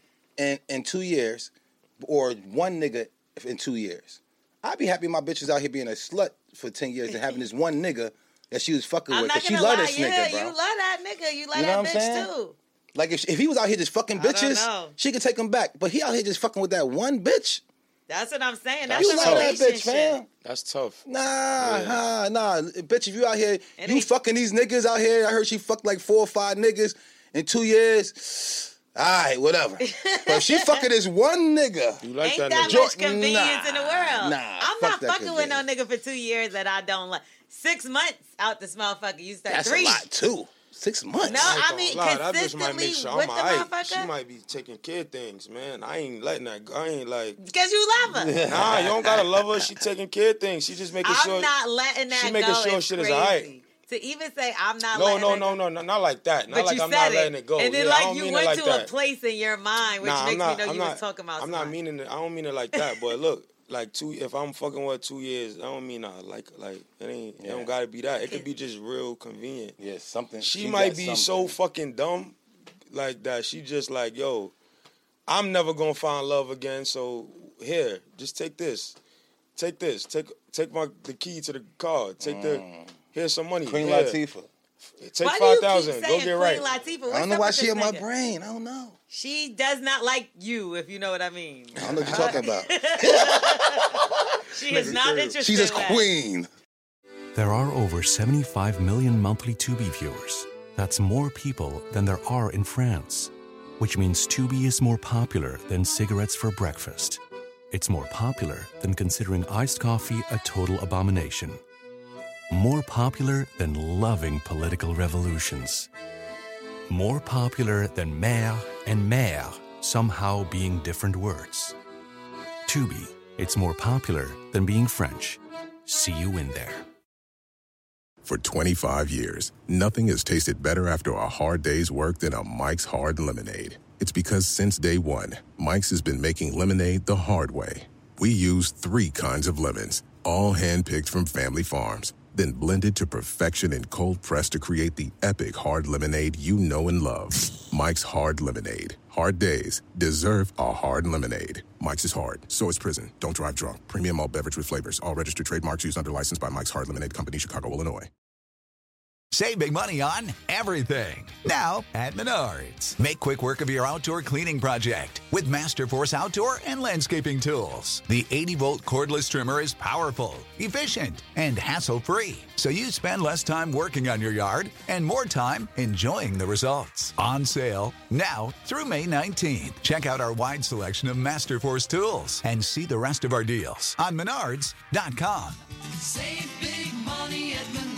in 2 years, or one nigga in 2 years, I'd be happy my bitch was out here being a slut for 10 years and having this one nigga that she was fucking I'm with. not Because she gonna love lie. this Yeah, nigga, bro. you love that nigga. You love You know that what I'm saying? bitch too. Like, if he was out here just fucking I don't bitches, know. she could take him back. But he out here just fucking with that one bitch. That's what I'm saying. That's You a love that relationship. bitch, fam. That's tough. Nah. Bitch, if you out here, It you ain't- fucking these niggas out here. I heard she fucked like 4 or 5 niggas in 2 years. All right, whatever. But if she fucking this one nigga, You like Ain't that that nigga. much convenience in the world. Nah, I'm fuck not that fucking with no convenience. nigga for 2 years that I don't like. 6 months out this motherfucker. You start that's 3. a lot too. 6 months. No, I ain't I gonna mean, lie, that bitch might consistently make sure with I'm the alright. motherfucker? She might be taking kid things, man. I ain't letting that go. I ain't like, Because you love her. nah, you don't gotta love her. She taking kid things. She just making sure. I'm not letting that she go. making sure is shit is crazy. alright. To even say I'm not No, letting no, that no, go. no, not like that. Not But like you I'm said not it. letting it go. And then Yeah, I like don't you mean went it like to that. a place in your mind, which Nah, makes I'm not, me know I'm you not, was talking about I'm not something. meaning it. I don't mean it like that. But look, like if I'm fucking with 2 years, I don't mean like it ain't. It don't gotta be that. It could be just real convenient. Yeah, something. She got might be so something. fucking dumb, like that. She just like, yo, I'm never gonna find love again. So here, just take this. Take this. Take the key to the car. Here's some money. Queen Here. Latifah. Take Why do you keep 5,000. saying Go get Queen right. Latifah? What's I don't know up why with she this in my nigga? brain. I don't know. She does not like you, if you know what I mean. I don't know what you're talking about. She is not interested She's a in that. queen. There are over 75 million monthly Tubi viewers. That's more people than there are in France, which means Tubi is more popular than cigarettes for breakfast. It's more popular than considering iced coffee a total abomination. More popular than loving political revolutions. More popular than mère and mère somehow being different words. Tubi, it's more popular than being French. See you in there. For 25 years, nothing has tasted better after a hard day's work than a Mike's Hard Lemonade. It's because since day one, Mike's has been making lemonade the hard way. We use 3 kinds of lemons, all hand-picked from family farms, then blended to perfection and cold-pressed to create the epic hard lemonade you know and love. Mike's Hard Lemonade. Hard days deserve a hard lemonade. Mike's is hard, so is prison. Don't drive drunk. Premium malt beverage with flavors. All registered trademarks used under license by Mike's Hard Lemonade Company, Chicago, Illinois. Save big money on everything. Now at Menards. Make quick work of your outdoor cleaning project with Masterforce outdoor and landscaping tools. The 80-volt cordless trimmer is powerful, efficient, and hassle-free. So you spend less time working on your yard and more time enjoying the results. On sale now through May 19th. Check out our wide selection of Masterforce tools and see the rest of our deals on Menards.com. Save big money at Menards.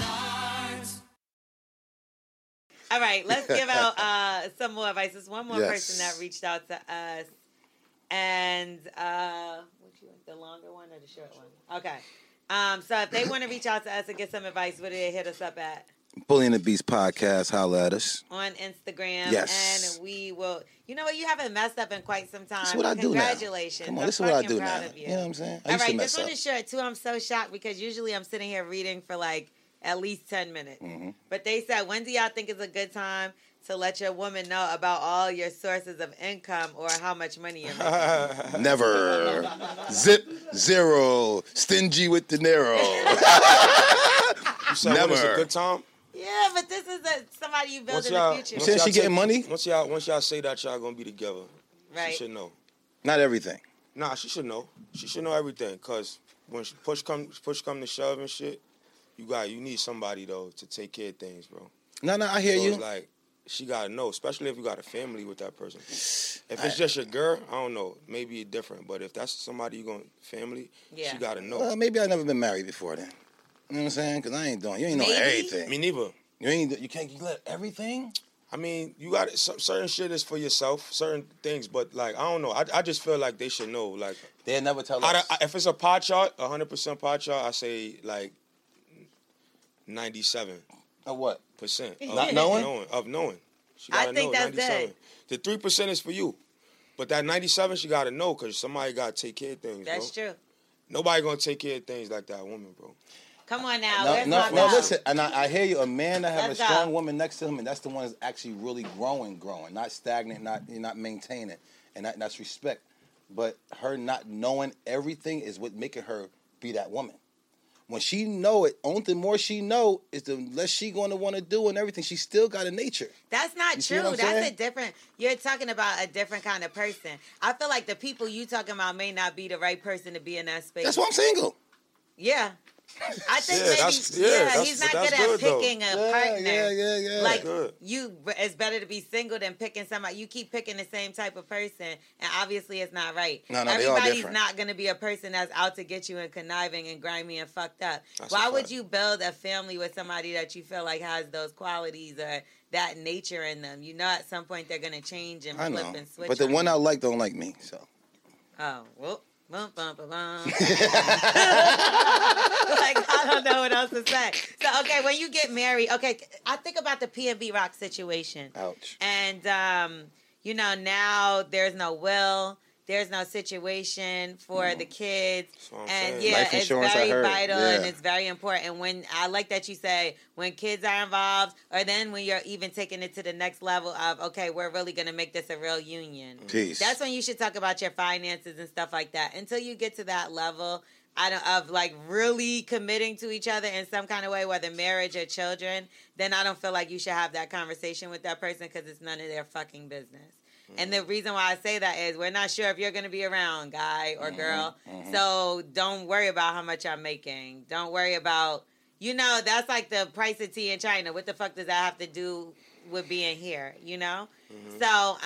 All right, let's give out some more advice. There's one more Yes. person that reached out to us. And what you want, the longer one or the short one? Okay. So if they want to reach out to us and get some advice, what do they hit us up at? Bully and the Beast podcast. Holla at us. On Instagram. Yes. And we will, you know what, you haven't messed up in quite some time. This is what I do now. Congratulations. Come on, I'm this is what I fucking do proud now. of you. You know what I'm saying? I All used to right, mess this one up. is short too. I'm so shocked because usually I'm sitting here reading for like at least 10 minutes. Mm-hmm. But they said, when do y'all think is a good time to let your woman know about all your sources of income or how much money you're making? Never. Zip, zero. Stingy with De Niro. You said when is a Never. good time? Yeah, but this is somebody you build Once in y'all, the future. You said she getting money? Once y'all say that y'all gonna be together, Right. she should know. Not everything. Nah, she should know. She should know everything. Cause when push come to shove and shit, you need somebody though to take care of things, bro. No, I hear So you. it's like she gotta know, especially if you got a family with that person. If it's just your girl, I don't know, maybe it's different. But if that's somebody you gonna family, Yeah. she gotta know. Well, maybe I've never been married before then. You know what I'm saying? Because you ain't know Maybe. everything. Me neither. You can't let everything? I mean, you got certain shit is for yourself, certain things, but like I don't know. I just feel like they should know. Like They'll never tell us. if it's a pie chart, 100% pie chart, I say like 97%. Of what? Not knowing? Of knowing. She I gotta think know, that's 97. good. The 3% is for you, but that 97 she gotta know because somebody gotta take care of things. That's bro. true. Nobody gonna take care of things like that woman, bro. Come on now. No, Where's my no, dog? listen, and I hear you. A man that have Let's a strong go. woman next to him, and that's the one that's actually really growing, not stagnant, not maintaining, and that's respect. But her not knowing everything is what making her be that woman. When she know it, only the more she know is the less she going to want to do and everything. She still got a nature. That's not You see true. what I'm That's saying? a different. You're talking about a different kind of person. I feel like the people you talking about may not be the right person to be in that space. That's why I'm single. Yeah. I think Yeah, maybe that's- he's not that's good at good, though. picking a partner. Yeah. Like Good. it's better to be single than picking somebody. You keep picking the same type of person, and obviously it's not right. No, they all Everybody's different. not going to be a person that's out to get you and conniving and grimy and fucked up. That's Why a would fact. you build a family with somebody that you feel like has those qualities or that nature in them? You know, at some point they're going to change and I flip know. and switch. But the on one you. I like don't like me, so. Oh, well. Bum, bum, bum, bum. Like, I don't know what else to say. So, okay, when you get married, okay, I think about the P&B Rock situation. Ouch. And, you know, now there's no will. There's no situation for the kids. That's what I'm And saying. yeah, Life it's insurance, I very heard. vital Yeah. and it's very important. And when I like that you say when kids are involved, or then when you're even taking it to the next level of, okay, we're really going to make this a real union. Peace. That's when you should talk about your finances and stuff like that. Until you get to that level of like really committing to each other in some kind of way, whether marriage or children, then I don't feel like you should have that conversation with that person because it's none of their fucking business. And the reason why I say that is we're not sure if you're going to be around, guy or girl. So don't worry about how much I'm making. Don't worry about, you know, that's like the price of tea in China. What the fuck does that have to do with being here, you know? So,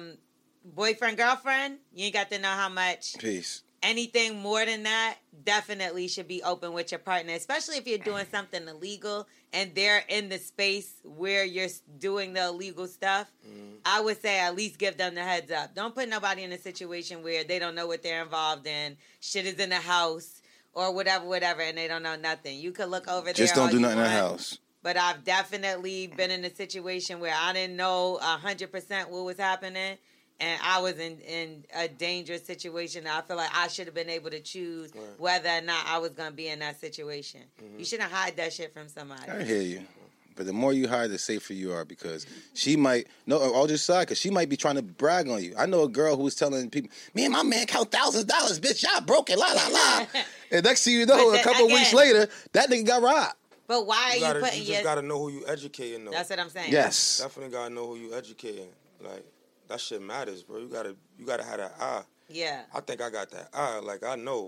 boyfriend, girlfriend, you ain't got to know how much. Peace. Anything more than that, definitely should be open with your partner, especially if you're doing something illegal and they're in the space where you're doing the illegal stuff. I would say at least give them the heads up. Don't put nobody in a situation where they don't know what they're involved in. Shit is in the house or whatever, and they don't know nothing. You could look over there. Just don't all do you nothing in the want. house. But I've definitely been in a situation where I didn't know 100% what was happening. And I was in a dangerous situation. I feel like I should have been able to choose whether or not I was going to be in that situation. You shouldn't hide that shit from somebody. I hear you. But the more you hide, the safer you are because she might, no, all just side, because she might be trying to brag on you. I know a girl who was telling people, me and my man count $1,000, bitch, y'all broke it, la, la, la. And next thing you know, But a couple again- weeks later, that nigga got robbed. But why are you putting You just gotta know who you educating, though. That's what I'm saying. Yes. Definitely gotta know who you educating. Like that shit matters, bro. You gotta have that eye. Yeah. I think I got that eye. Like I know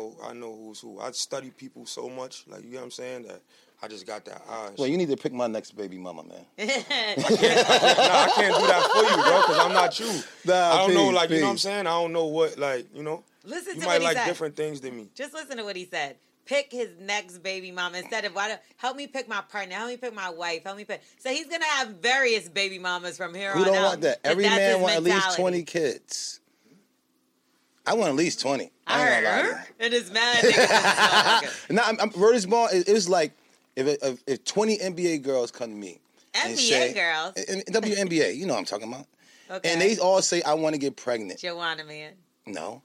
who's who. I study people so much. Like you know what I'm saying that I just got that eye. Well, you need to pick my next baby mama, man. Nah, I can't do that for you, bro, because I'm not you. Nah, I don't know, peace, like you know what I'm peace. saying. I don't know what, like you know. Listen You to might what he like said. different things than me. Just listen to what he said. Pick his next baby mama instead of help me pick my partner, help me pick my wife, help me pick. So he's gonna have various baby mamas from here Who on don't out. want that? 'Cause Every that's man his want at least mentality. 20 kids. I want at least 20. I ain't gonna lie to you. It is mad niggas. No, I'm word is born. It was like if 20 NBA girls come to me, and NBA say, girls. in WNBA, you know what I'm talking about, Okay. and they all say I want to get pregnant. Joanna, man. No.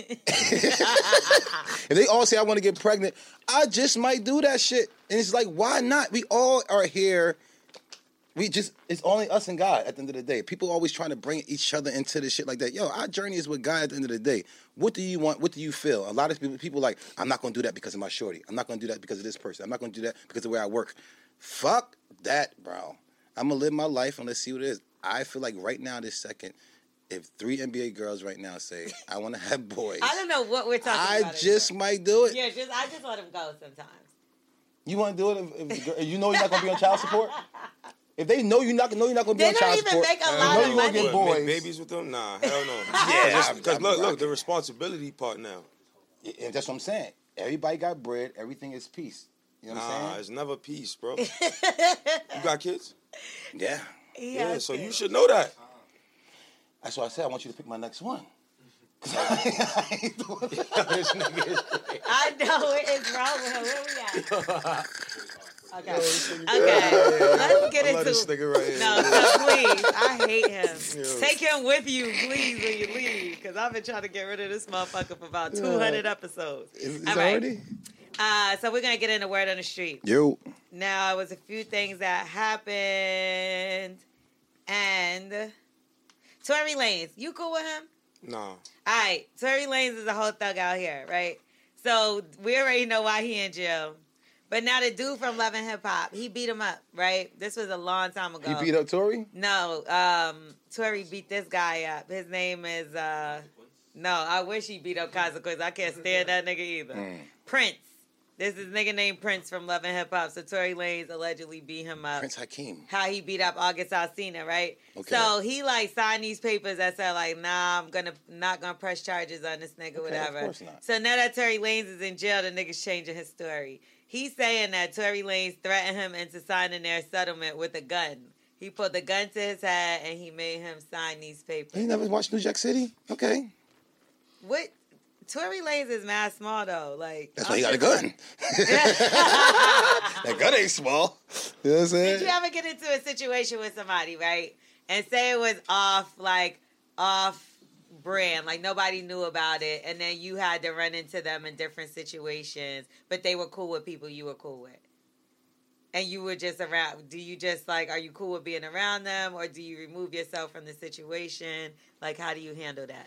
If they all say I want to get pregnant, I just might do that shit. And it's like, why not? We all are here. It's only us and God at the end of the day. People always trying to bring each other into this shit like that. Yo, our journey is with God at the end of the day. What do you want? What do you feel? A lot of people like, I'm not going to do that because of my shorty. I'm not going to do that because of this person. I'm not going to do that because of where I work. Fuck that, bro. I'm going to live my life and let's see what it is. I feel like right now, this second, if 3 NBA girls right now say, I want to have boys. I don't know what we're talking about. I just might do it. Yeah, I just want him to go sometimes. You want to do it if you know you're not going to be on child support? If they know you're not going to be They on child don't even support, make a you lot know of you're going to money. get boys. Make babies with them? Nah, hell no. Yeah, Because look, the responsibility part now. Yeah, that's what I'm saying. Everybody got bread. Everything is peace. You know what I'm Nah, saying? it's never peace, bro. You got kids? Yeah. Yeah, so you should know that. That's why I said I want you to pick my next one. I know what is wrong with her. Where we at? Okay. Let's get into this nigga right here. No, please. I hate him. Take him with you, please, when you leave. Because I've been trying to get rid of this motherfucker for about 200 episodes. Is All right. already? So we're going to get into Word on the Street. Yo. Now, it was a few things that happened. And Tory Lanez, you cool with him? No. All right. Tory Lanez is a whole thug out here, right? So we already know why he in jail. But now the dude from Love and Hip Hop, he beat him up, right? This was a long time ago. He beat up Tory? No, Tory beat this guy up. His name is, no, I wish he beat up Consequence. I can't stand that nigga either. Prince. This is a nigga named Prince from Love and Hip Hop. So Tory Lanez allegedly beat him up. Prince Hakeem. How he beat up August Alsina, right? Okay. So he like signed these papers that said like, nah, I'm not gonna press charges on this nigga, whatever. Of course not. So now that Tory Lanez is in jail, the nigga's changing his story. He's saying that Tory Lanez threatened him into signing their settlement with a gun. He put the gun to his head and he made him sign these papers. You never watched New Jack City? Okay. What? Tory Lanez is mad small though. Like That's why he got a gun. That gun ain't small. You know what I'm saying? Did you ever get into a situation with somebody, right? And say it was off brand, like nobody knew about it, and then you had to run into them in different situations, but they were cool with people you were cool with. And you were just around, do you just like, are you cool with being around them, or do you remove yourself from the situation? Like, how do you handle that?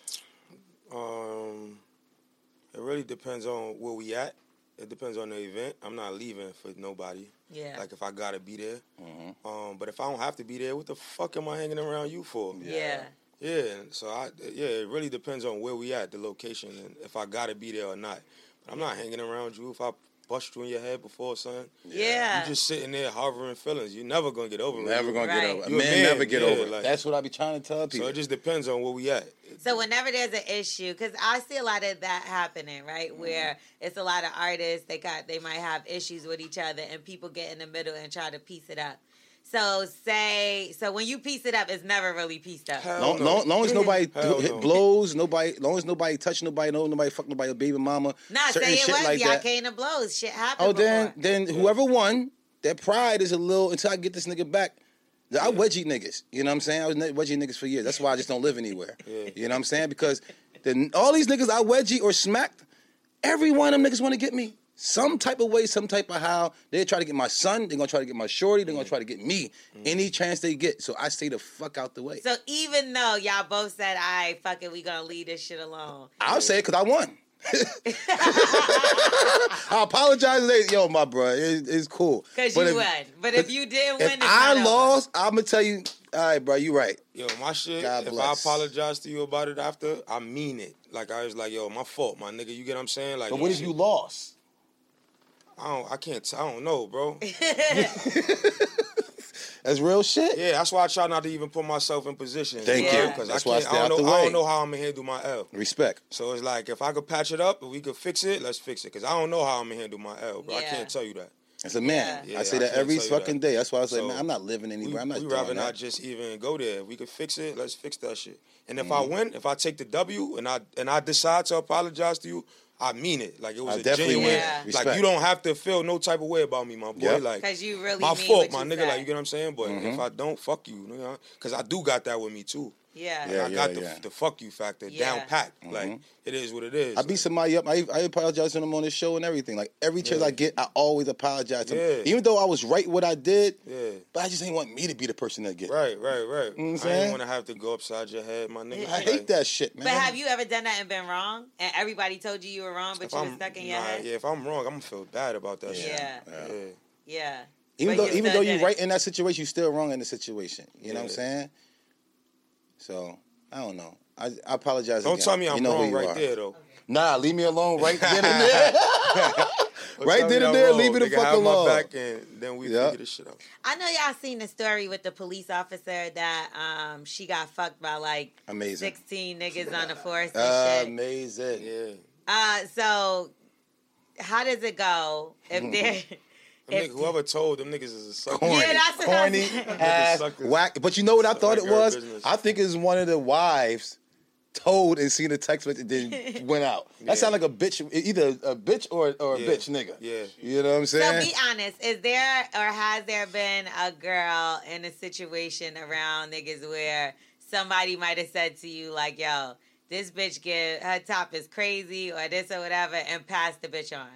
It really depends on where we at. It depends on the event. I'm not leaving for nobody. Yeah. Like, if I gotta be there. But if I don't have to be there, what the fuck am I hanging around you for? Yeah. Yeah, so it really depends on where we at, the location, and if I gotta be there or not. But I'm not hanging around you if I bust you in your head before, son. Yeah. You just sitting there harboring feelings. You're never gonna get over it. Never gonna get over it. You a Man never get over it. like- That's what I be trying to tell people. So it just depends on where we at. So whenever there's an issue, because I see a lot of that happening, right? Where it's a lot of artists, they might have issues with each other, and people get in the middle and try to piece it up. So when you piece it up, it's never really pieced up. Long as nobody Hell hit no. blows, long as nobody touch nobody, nobody fuck nobody, baby mama. Nah, certain say it shit was. like Y'all that. came to blows. Shit happened. Oh, before. then whoever won, their pride is a little until I get this nigga back. I wedgie niggas. You know what I'm saying? I was wedgie niggas for years. That's why I just don't live anywhere. You know what I'm saying? Because all these niggas I wedgie or smacked, every one of them niggas want to get me. Some type of way, some type of how. They try to get my son. They're going to try to get my shorty. They're going to try to get me. Any chance they get. So I stay the fuck out the way. So even though y'all both said, all right, fuck it, we going to leave this shit alone. I'll say it because I won. I apologize later. Yo, my bro, it's cool. Because you won. But if you didn't win, if it's I not over. lost, I'm going to tell you, all right, bro, you right. Yo, my shit, God if bless. I apologize to you about it after, I mean it. Like, I was like, yo, my fault, my nigga. You get what I'm saying? Like, But yo, what if shit. you lost? I don't know, bro. That's real shit? Yeah, that's why I try not to even put myself in position. Thank you. Because That's I why I can't, stay I out don't the know, I way. don't know how I'm going to handle my L. Respect. So it's like, if I could patch it up, if we could fix it, let's fix it. Because I don't know how I'm going to handle my L, bro. I Yeah. can't tell you that. As a man, Yeah. I say Yeah, I that can't every tell you fucking that. day. That's why I was like, So, man, I'm not living anywhere. I'm not we doing rather that. not just even go there. If we could fix it, let's fix that shit. And if I win, if I take the W and I decide to apologize to you, I mean it. Like, it was I a definitely genuine. win. Yeah. Respect. Like, you don't have to feel no type of way about me, my boy. Yep. Like, Because you really my mean fault, what my you nigga. said. Like, you get what I'm saying? But if I don't, fuck you, nigga. Because I do got that with me too. Yeah. Yeah. I got the fuck you factor Yeah. down pat. Like, it is what it is. I beat somebody up. I apologize to them on the show and everything. Like, every chance I get, I always apologize to them. Yeah. Even though I was right what I did, Yeah. but I just ain't want me to be the person that get it. Right. know what I'm I saying? ain't want to have to go upside your head, my nigga. I hate that shit, man. But have you ever done that and been wrong? And everybody told you were wrong, but If you were I'm- stuck in your head? Yeah, if I'm wrong, I'm going to feel bad about that shit. Yeah. Yeah. Even But though you still you're did it. right in that situation, you're still wrong in the situation. You know what I'm Yeah. saying? So, I don't know. I apologize Don't again. tell me I'm You know who wrong you right are. there, though. Nah, leave me alone right then and there. Don't Right tell then me and I'm there, wrong. leave me the Nigga, fuck have alone. my back and then we Yeah. figure this shit out. I know y'all seen the story with the police officer that she got fucked by like Amazing. 16 niggas on the force and shit. Amazing. Yeah. So how does it go if Whoever told them niggas is a sucker. Corny, Yeah, that's what corny, I'm ass, suckers. whack. But you know what I thought it Like girl was? business. I think it's one of the wives told and seen the text message and then went out. That sound like a bitch, either a bitch or a bitch nigga. Yeah. You know what I'm So saying? be honest, is there or has there been a girl in a situation around niggas where somebody might have said to you like, yo, this bitch her top is crazy or this or whatever and pass the bitch on?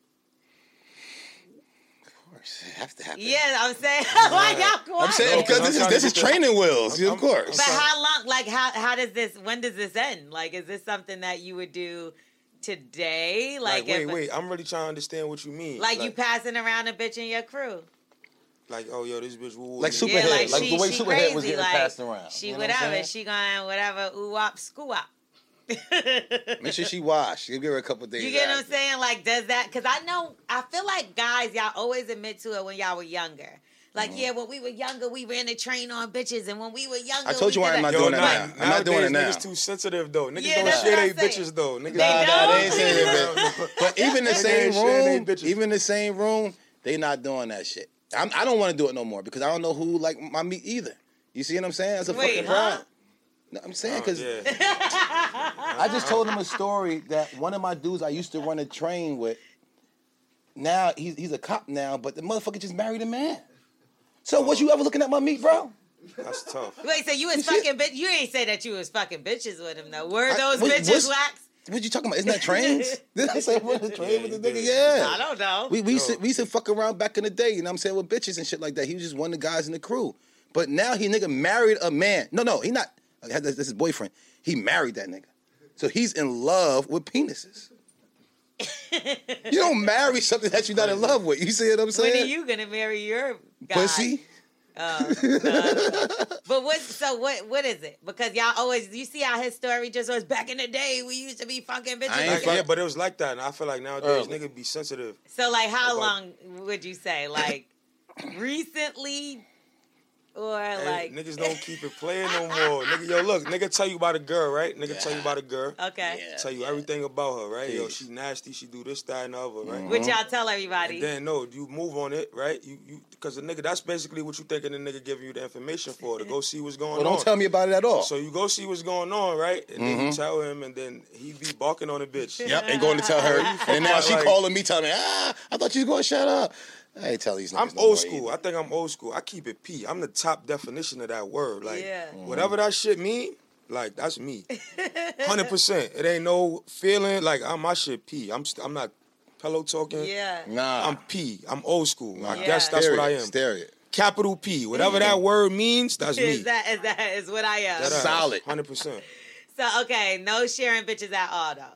Of course, it has to happen. Yeah, I'm saying, why y'all quiet? I'm saying because this is training wheels, of course. But how long, like, how does this, when does this end? Like, is this something that you would do today? Like, wait, I'm really trying to understand what you mean. Like you passing around a bitch in your crew. Like, oh, yo, this bitch woo. Like Superhead, like the way she Superhead was crazy, getting like, passed around. She You know what I'm whatever, saying? she going whatever, ooh-wop, scoo-wop. Make sure she wash. You give her a couple days. You get what I'm saying? Like, does that, because I feel like guys, y'all always admit to it when y'all were younger. Like, yeah, when we were younger, we ran the train on bitches, and when we were younger, I told you why I'm not Yo, doing it now. I'm not doing it now. Niggas too sensitive though. Niggas Yeah, don't that's share what they I'm saying. bitches though. Niggas They Nah, don't? they ain't saying it. But even in the same sharing room, they bitches. even in the same room, they not doing that shit. I don't want to do it no more because I don't know who like my meat either. You see what I'm saying? That's a Wait, fucking huh? problem. No, I'm saying because Yeah. I just told him a story that one of my dudes I used to run a train with. Now he's a cop now, but the motherfucker just married a man. So was you ever looking at my meat, bro? That's tough. Wait, so you was You see- fucking bitch? You ain't say that you was fucking bitches with him though. Were those What- bitches what's- wax? What you talking about? Isn't that trains? Did I say what the train Yeah, with the you nigga? did. Yeah. I don't know. We used to fuck around back in the day, you know what I'm saying, with bitches and shit like that. He was just one of the guys in the crew. But now he nigga married a man. No, he not. That's his boyfriend. He married that nigga. So he's in love with penises. You don't marry something that you're not in love with. You see what I'm saying? When are you gonna marry your guy? Pussy. But what is it? Because y'all always, you see how his story just was back in the day we used to be fucking bitches. I ain't Like, fuck- yeah, but it was like that, and I feel like nowadays Early. niggas be sensitive. So like how About- long would you say? Like recently or Hey, like niggas don't keep it playing no more. Nigga, yo, look, nigga tell you about a girl, right? Nigga tell you about a girl. okay. Tell you everything about her, right? Yo, Peace. she nasty, she do this, that, and the other, right? Would y'all tell everybody? And then no, you move on it, right? You because the nigga, that's basically what you thinking the nigga giving you the information for, to go see what's going Well, on. don't tell me about it at all. So you go see what's going on, right? And then you tell him, and then he be barking on the bitch. Yep, and going to tell her. And now she Like- calling me, telling me, I thought you was going to shut up. I ain't tell these niggas I'm no old more school. either. I think I'm old school. I keep it P. I'm the top definition of that word. Like, Yeah. whatever that shit mean, like, that's me. 100%. It ain't no feeling. Like, my shit P. I'm not pillow talking. Yeah. Nah. I'm P. I'm old school. I Yeah. guess that's what I am. Stereo. Capital P. Whatever that word means, that's me. Is what I am. That ass. Solid. 100%. So okay, no sharing bitches at all though.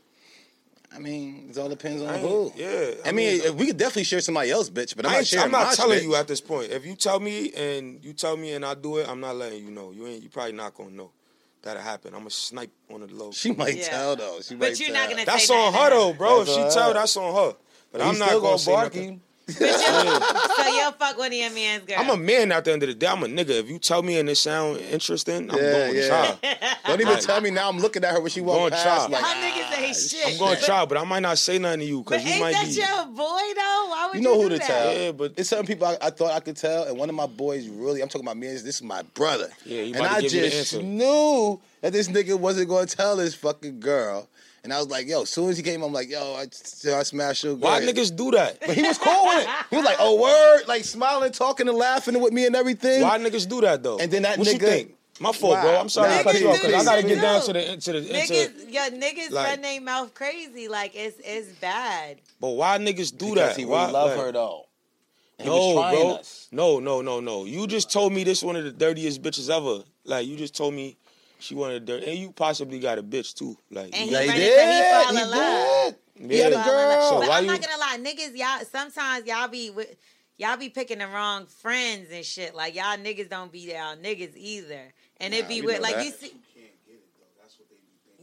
I mean, it all depends on I ain't- who. yeah, I mean, we could definitely share somebody else's bitch, but I'm not sharing I'm not my telling bitch. you at this point. If you tell me and I do it, I'm not letting you know. You probably not gonna know that'll happen. I'm gonna snipe on the low. She might Yeah. tell though. She But might you're tell. not gonna That's say on that her to though, bro. That's If she on tell, her. that's on her. But I'm He's not still gonna say bark nothing. him. So you'll fuck one of your man's girls. I'm a man at the end of the day. I'm a nigga. If you tell me and it sound interesting, I'm going to try. Don't even tell me now. I'm looking at her when she walk Going past. try. Like, Y'all niggas ain't shit. I'm going to try, but I might not say nothing to you But because you ain't might that be. your boy though? Why would you know you who do to that? tell. Yeah, but- it's certain people I thought I could tell, and one of my boys really, I'm talking about me, this is my brother. Yeah, he and about to I give you the just answer. knew that this nigga wasn't going to tell his fucking girl. And I was like, yo, as soon as he came, I'm like, yo, I smashed your girl. Why niggas do that? But he was cool with it. He was like, oh, word, like smiling, talking, and laughing with me and everything. Why niggas do that though? And then that what nigga- you think? My fault, bro. Wow. I'm sorry Nah, to cut you off because I niggas gotta do get down too. to the Niggas like- run their mouth crazy. Like it's bad. But why niggas do because that? he Why, really loved like- her, though. And he No, was trying bro. us. No. You just told me this one of the dirtiest bitches ever. Like, you just told me she one of the dirty, and you possibly got a bitch too. Like, And Yeah, he he ready did. till he fall He in love. did. He had a Yeah. girl. So But why I'm you- not gonna lie, niggas, y'all sometimes y'all be picking the wrong friends and shit. Like y'all niggas don't be y'all niggas either. And it be we with know like that. you see.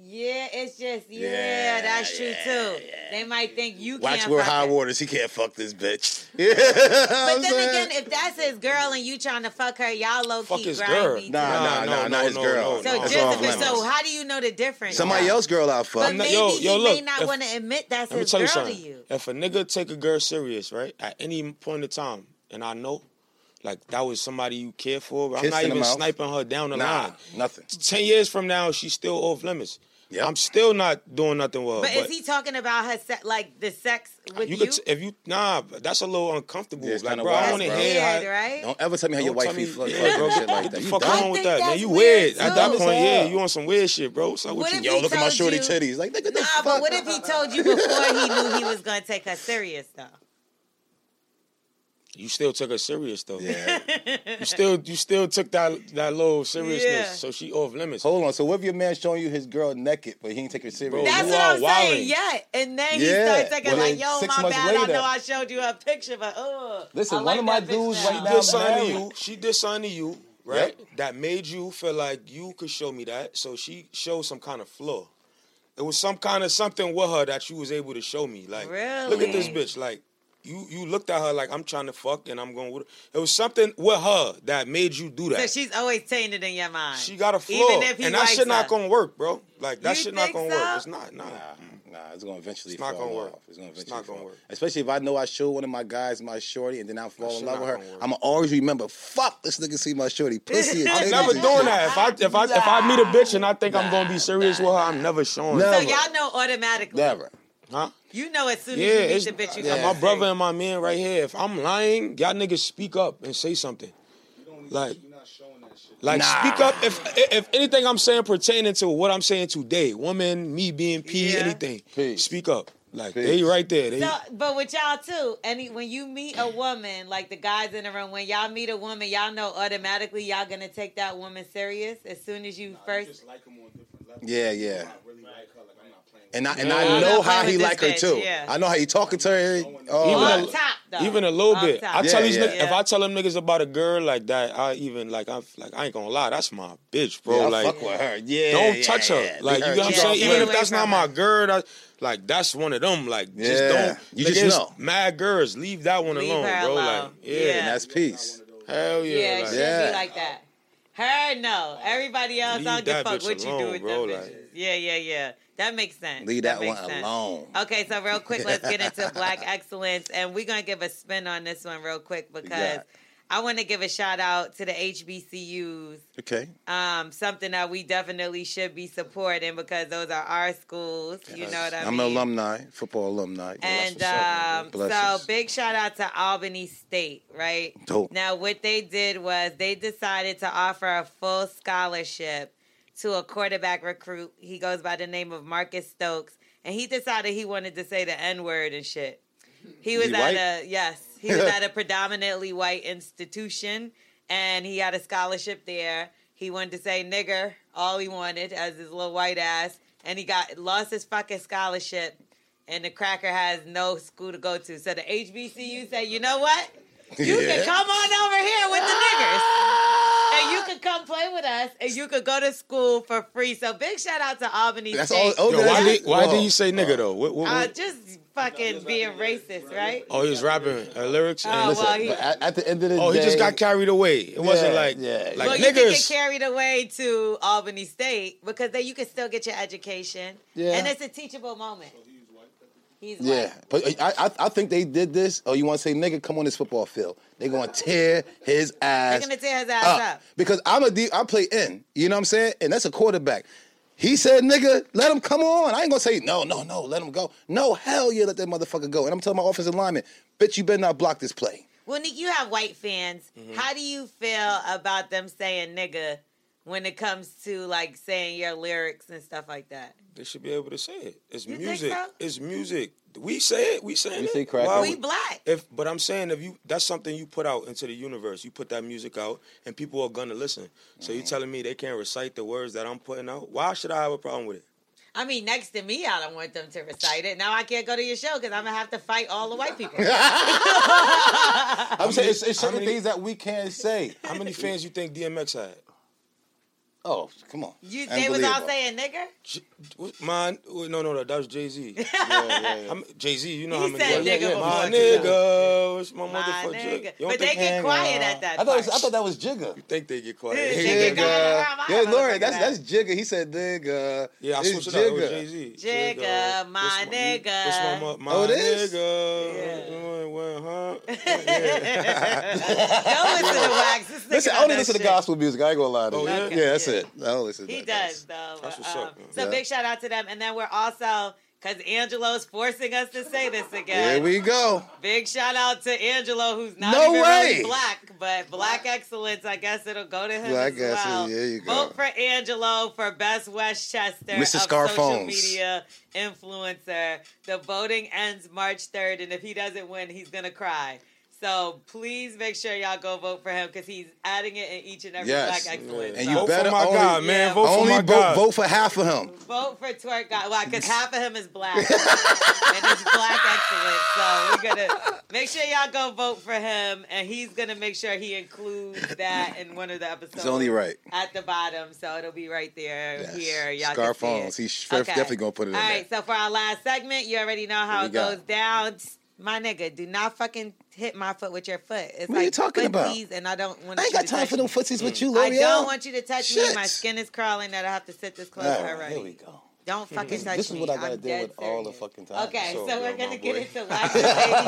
Yeah, it's just Yeah, that's true too. They might think you Watch can't. where fuck high it. waters. He can't fuck this bitch. Yeah, But then again, if that's his girl and you trying to fuck her, y'all low Fuck key his grimy. girl. too. Nah, not his girl. So no, That's just off if it's, limits. so how do you know the difference? Somebody else girl out fuck. But maybe Yo, he may look, not if- want to admit that's Let me his tell you girl to something. you. If a nigga take a girl serious, right, at any point in time, and I know, like, that was somebody you care for, but I'm Kiss not in the even mouth. sniping her down the Nah, line. nothing. 10 years from now, she's still off limits. Yep. I'm still not doing nothing with her. But is he talking about her like the sex with you? If you that's a little uncomfortable. Yeah, it's like, kinda bro, I wild, want to bro. hear how. Weird, right? Don't ever tell me how your Don't tell wifey me- fuck yeah, bro, and shit get like the that. You fuck dumb. on with think that, man. that's You weird, weird. At too. that point, Dumb as yeah, hell. you on some weird shit, bro. So What what if you? Yo, he look at my told shorty you- titties. Like, nigga, the Nah, fuck? but what if he told you before he knew he was gonna take her serious though? You still took her serious though. Yeah. You still took that little seriousness. Yeah. So she off limits. Hold on. So what if your man showing you his girl naked, but he ain't take her serious? Bro, That's you what are I'm saying. wildin'. Yeah, and then he Yeah. starts thinking Well, like, then "Yo, 6 my months bad. I later- know I showed you a picture, but Listen, I one like of my that bitch dudes now. right She now did something to married. you. She did something to you, right? Yep. That made you feel like you could show me that. So she showed some kind of flaw. It was some kind of something with her that you was able to show me. Like, look at this bitch. Like, you looked at her like, I'm trying to fuck and I'm going with her. It was something with her that made you do that. So she's always tainted in your mind. She got a flaw. Even if he and that likes shit not her. gonna work, bro. Like, that You shit not think gonna so? work. It's not, nah. Nah, it's gonna eventually It's not fall gonna work. off. It's gonna It's eventually not gonna fall. work. Especially if I know I show one of my guys my shorty and then I fall in shit love with not her. gonna work. I'ma always remember, fuck, this nigga see my shorty pussy and I'm titties never and doing shit. that. If I meet a bitch and I think I'm gonna be serious with her, I'm never showing Never. So her. y'all know automatically. Never. Huh? You know as soon as Yeah, you meet it's the bitch, you like gonna my brother and my man right here. If I'm lying, y'all niggas speak up and say something. Like speak up if anything I'm saying pertaining to what I'm saying today. Woman, me being P, Yeah. anything. Peace. Speak up. Like Peace. they right there. They, So, but with y'all too, when you meet a woman, like the guys in the room, when y'all meet a woman, y'all know automatically y'all gonna take that woman serious as soon as you first. Yeah, yeah. And I Yeah. know not how playing he with like this her bitch, too. yeah. I know how he talking to her. Oh, Even On a- top though. even a little On bit. top. I tell Yeah, these yeah. niggas, if I tell them niggas about a girl like that, I ain't gonna lie, that's my bitch, bro. yeah, I like fuck with her. Yeah, don't yeah, touch her. yeah. Like, you know what I'm Yeah, saying? stay Even if away that's not from my her. girl, that's one of them. Like, just Yeah. don't. You nigga, just it's know. Mad girls, leave that one Leave alone, her bro. alone. Like, yeah, Yeah. And that's peace. hell yeah. Yeah, it like, should Yeah. be like that. Her, no. Everybody else, Leave I don't give a that fuck bitch what you do alone, with bro, them like- bitches. Yeah. That makes sense. Leave that makes one sense. alone. Okay, so real quick, let's get into Black Excellence. And we're going to give a spin on this one real quick because got? I want to give a shout out to the HBCUs. Okay. Something that we definitely should be supporting because those are our schools. You know what I I'm mean? an alumni, football alumni. And Bless us. so Blessings. big shout out to Albany State, right? Dope. Now what they did was they decided to offer a full scholarship to a quarterback recruit. He goes by the name of Marcus Stokes, and he decided he wanted to say the N-word and shit. He was He at white? he was at a predominantly white institution, and he had a scholarship there. He wanted to say nigger, all he wanted, as his little white ass, and he lost his fucking scholarship, and the cracker has no school to go to. So the HBCU said, you know what? You Yeah. can come on over here with the niggers. And you could come play with us, and you could go to school for free. So big shout out to Albany That's all. State. Oh, Yo, that's why it? did he say nigga though? What? Just fucking being racist, right? Oh, he was rapping lyrics. And Oh, well, he- But at the end of the day, oh, he just got carried away. It wasn't like yeah. like Well, you can get niggas. carried away to Albany State because then you can still get your education. Yeah. And it's a teachable moment. He's white. Yeah, but I think they did this. Oh, you want to say nigga? Come on this football field. They're gonna tear his ass. They're gonna tear his ass up. because I play in. You know what I'm saying? And that's a quarterback. He said, "Nigga, let him come on." I ain't gonna say no. Let him go. No, hell yeah, let that motherfucker go. And I'm telling my offensive lineman, bitch, you better not block this play. Well, Nick, you have white fans. Mm-hmm. How do you feel about them saying nigga when it comes to like saying your lyrics and stuff like that? They should be able to say it. It's You think music. so? It's music. We say it. We saying We it. say crack. Why We would- black. But I'm saying that's something you put out into the universe. You put that music out, and people are gonna listen. So you telling me they can't recite the words that I'm putting out? Why should I have a problem with it? I mean, next to me, I don't want them to recite it. Now I can't go to your show because I'm gonna have to fight all the white people. I'm saying it's certain many- things that we can't say. How many fans you think DMX had? Oh, come on. They was all Unbelievable. saying nigger? Man, no, that was Jay-Z. Yeah. Jay-Z, you know He how many said words- nigga My before, nigga. What's my My motherfucker? nigga. You don't But they think- get quiet at that I part. thought that was Jigga. You think they get quiet? They get quiet around my Yo, Lauren, motherfucker that's that. Jigga. He said nigga. Yeah, I It's switched it up. It was Jigga. Jay-Z. Jigga, my What's nigga. What's my Oh, it is? nigga? Huh? Don't listen to Wax. This nigga Listen, I know only that listen to shit. gospel music. I ain't gonna lie to you. Oh, yeah? Yeah, that's Yeah. it. I don't listen to He that. does, though. That's what's up, man. So Yeah. big shout out to them. And then we're also, because Angelo's forcing us to say this Here again. we go. Big shout out to Angelo, who's not No even way. really black, but black excellence. I guess it'll go to him Black as well. excellence, there you go. Vote for Angelo for best Westchester Mr. of Scarphones. social media influencer. The voting ends March 3rd, and if he doesn't win, he's gonna cry. So please make sure y'all go vote for him because he's adding it in each and every Yes. black excellence. And So you Vote better for my only, guy, man. Yeah. Vote for only my guy. vote for half of him. Vote for Twerk God. Why? Because half of him is black. And it's black excellence. So we're going to make sure y'all go vote for him. And he's going to make sure he includes that in one of the episodes. It's only right. At the bottom. So it'll be right there Yes. here. Y'all can see Scarphones. it. He's Okay. definitely gonna put it in All there. right. So for our last segment, you already know how What it we got? goes down. My nigga, do not fucking hit my foot with your foot. It's What are you talking about? footsies, and I don't want I ain't you got to time touch for them me. footsies with you, I L'Oreal. don't want you to touch me. Shit. My skin is crawling that I have to sit this close All right, already. here we go. Don't fucking touch This is me. what I gotta I'm deal dead with all the serious. fucking time. Okay, So so we're good, gonna my get boy. into Wax's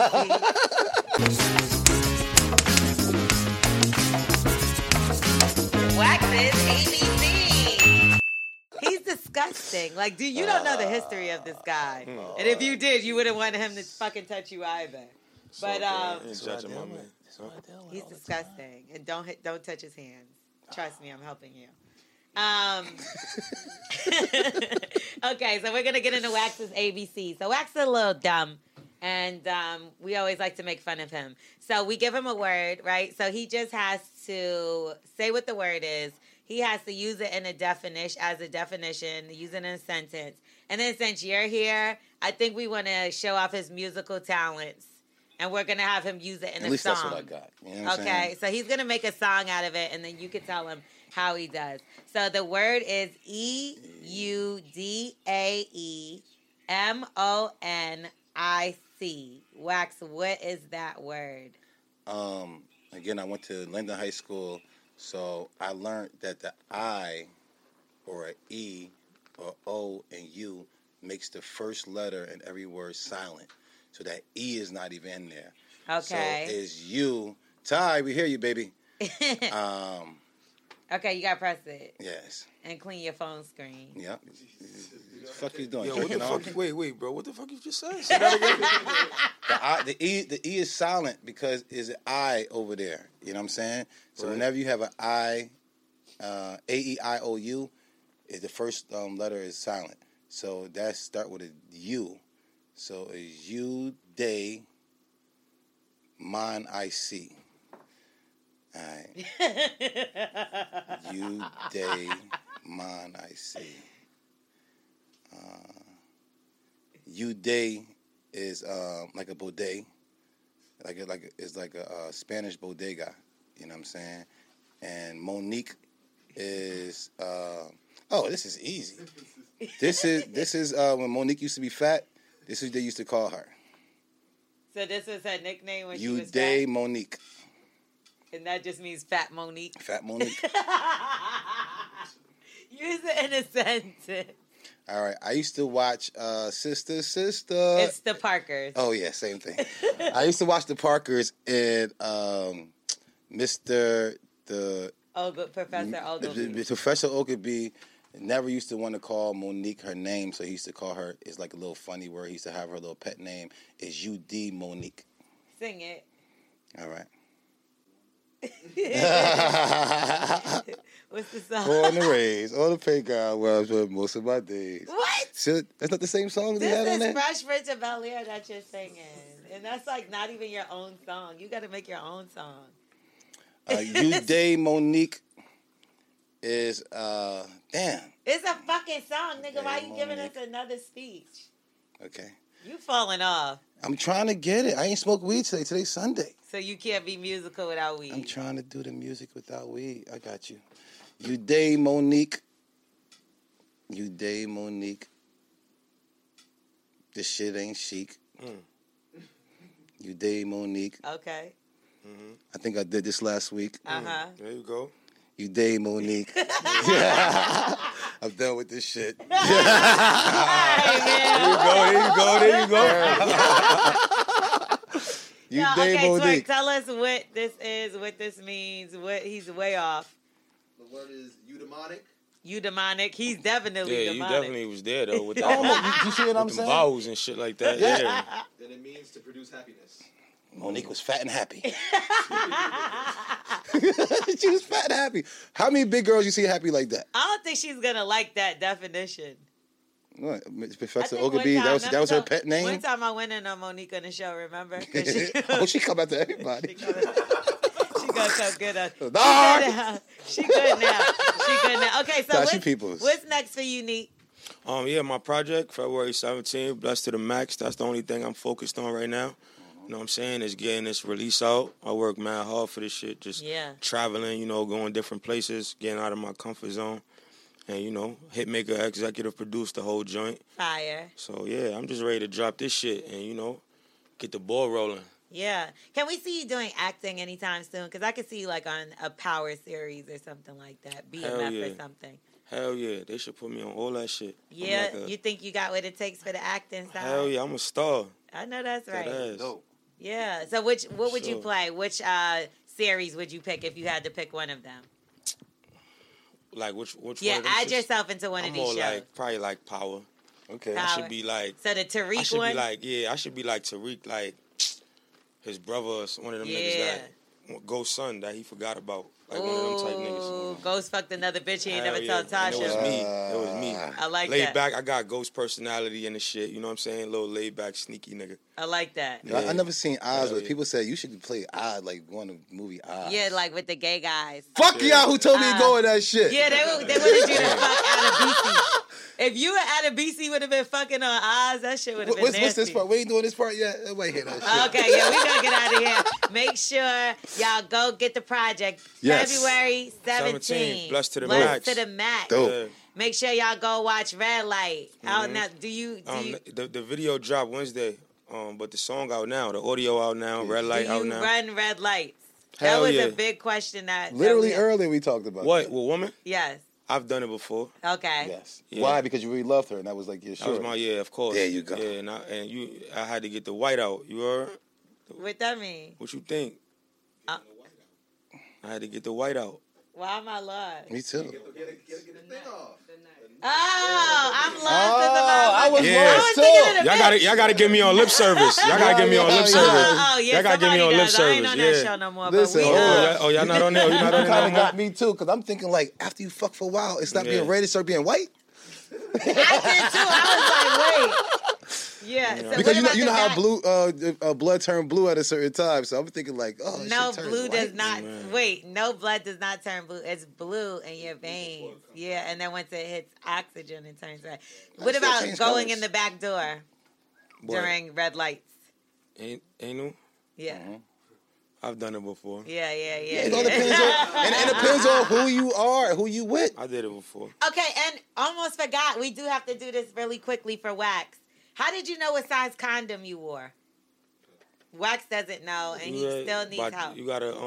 ABC. Wax's ABC. He's disgusting. Like, dude, you don't know the history of this guy. And if you did, you wouldn't want him to fucking touch you either. But Ain't judging my man. he's disgusting. And don't touch his hands. Trust me, I'm helping you. Okay, so we're gonna get into Wax's ABC. So Wax is a little dumb, and we always like to make fun of him. So we give him a word, right? So he just has to say what the word is. He has to use it in a definition, use it in a sentence. And then since you're here, I think we want to show off his musical talents. And we're going to have him use it in At a least song. that's what I got. You know what I'm Okay, saying? so he's going to make a song out of it, and then you can tell him how he does. So the word is EUDAEMONIC. Wax, what is that word? Again, I went to Linden High School, so I learned that the I or an E or O and U makes the first letter in every word silent. So that E is not even in there. Okay. So it's you. Ty, we hear you, baby. Okay, you got to press it Yes. and clean your phone screen. Yep. What the fuck you doing? Yo, what the Jerking off? fuck? Wait, bro. What the fuck you just said? Say that again. The E is silent because is an I over there. You know what I'm saying? So Right. whenever you have an I, A-E-I-O-U, is the first letter is silent. So that start with a U. So it's you, they, mine, I see. All right. You, they, mine, I see. You, they is like a bodega, it's like a Spanish bodega. You know what I'm saying? And Monique is this is easy. This is when Monique used to be fat. This is what they used to call her. So this was her nickname when she You was day fat? Monique. And that just means Fat Monique. Fat Monique. Use it in a sentence. All right. I used to watch Sister. It's the Parkers. Oh yeah, same thing. I used to watch the Parkers and Professor Ogilvy. Professor Ogilvy never used to want to call Monique her name, so he used to call her. It's like a little funny word. He used to have her little pet name is UD Monique. Sing it. All right. What's the song? Born and raised on the playground where I was most of my days. What? So, that's not the same song they had This on is there? Fresh Prince of Bel-Air that you're singing. And that's like not even your own song. You got to make your own song. You Day Monique is, damn. It's a fucking song, nigga. Why you giving us Monique. another speech? Okay. You falling off. I'm trying to get it. I ain't smoked weed today. Today's Sunday. So you can't be musical without weed. I'm trying to do the music without weed. I got you. You day Monique. You day Monique. This shit ain't chic. You day Monique. Okay. I think I did this last week. There you go. You day Monique. I'm done with this shit. There you go. You No, day okay, Twerk, Monique. tell us what this is, what this means, what he's way off. The word is eudaimonic. Eudaimonic. He's definitely Yeah, you demonic. definitely was there though with Oh, that. you see what I'm Them saying? vowels and shit like that. Yeah. Then it means to produce happiness. Monique was fat and happy. She was fat and happy. How many big girls you see happy like that? I don't think she's gonna like that definition. What? I Professor think one Ogilvy, time- that was her pet name? One time I went in on Monique on the show, remember? 'Cause She come after everybody. She gonna come get us. Dog. She good now. Okay, so Nah, she peoples. what's next for you, Neat? Yeah, my project, February 17th, Blessed to the Max. That's the only thing I'm focused on right now. You know what I'm saying? Is getting this release out. I work mad hard for this shit. Just traveling, going different places, getting out of my comfort zone. And, Hitmaker executive produced the whole joint. Fire. So, yeah, I'm just ready to drop this shit and, get the ball rolling. Yeah. Can we see you doing acting anytime soon? Because I could see you like on a Power series or something like that. BMF or something. Hell yeah. They should put me on all that shit. Yeah. You think you got what it takes for the acting side? Hell yeah. I'm a star. I know that's right. That ass. Dope. Yeah. So what would you play? Which series would you pick if you had to pick one of them? Like which Yeah, one of them add shits? yourself into one I'm of these more shows. probably like Power. Okay. I should be like. So the Tariq I should one? be like, I should be like Tariq, like his brother or one of them niggas that Ghost son that he forgot about. Like one of them type niggas. Ooh, Ghost fucked another bitch he ain't Hell never yeah. told Tasha. And it was me. I like laid that. back. I got Ghost personality and the shit. You know what I'm saying? Little laid back, sneaky nigga. I like that. Yeah. I never seen Oz, but yeah. people said you should play Oz, like one of the movie Oz. Yeah, like with the gay guys. Fuck y'all who told me to go in that shit. Yeah, they wanted you to fuck Adebisi. If you and Adebisi would have been fucking on Oz, that shit would have been nasty. What's this part? We ain't doing this part yet. Everybody hear that shit. Okay, yeah, we gonna get out of here. Make sure y'all go get the project. Yes. February 17th. Blessed to the Blessed Max. to the Max. Dope. Yeah. Make sure y'all go watch Red Light. Out now. Do you The video dropped Wednesday, but the song out now, the audio out now, Red Light out now. run red lights? Hell that was yeah. a big question Literally earlier we talked about What? that. With woman? Yes. I've done it before. Okay. Yes. Yeah. Why? Because you really loved her, and that was like your That was short. my of course. There you go. Yeah, I had to get the white out. You heard? What that mean? What you think? I had to get the white out. Why am I lost? Me too. Get the thing off. Oh, I'm lost. I was Yeah. lost too. Y'all gotta get me on lip service. Y'all gotta get me on lip service. Oh, yeah, Y'all gotta get me on somebody lip does. I ain't service. on that Yeah. show no more. Listen, but we Oh, y'all not on there? You not on You there kind no of more? got me too, because I'm thinking like after you fuck for a while, it stopped Yeah. being red, it started being white. I did too. I was like, wait. Yeah. So Because what you know about how blue blood turned blue at a certain time, so I'm thinking like, oh, this no, shit turns blue white. does not. Wait, no blood does not turn blue. It's blue in your veins. Yeah, and then once it hits oxygen, it turns red. What still about change going colors. in the back door What? during red lights? Ain't no? Yeah. I've done it before. Yeah. It all depends on, and it depends on who you are, who you with. I did it before. Okay, and almost forgot. We do have to do this really quickly for Wax. How did you know what size condom you wore? Wax doesn't know, and he still needs help. You gotta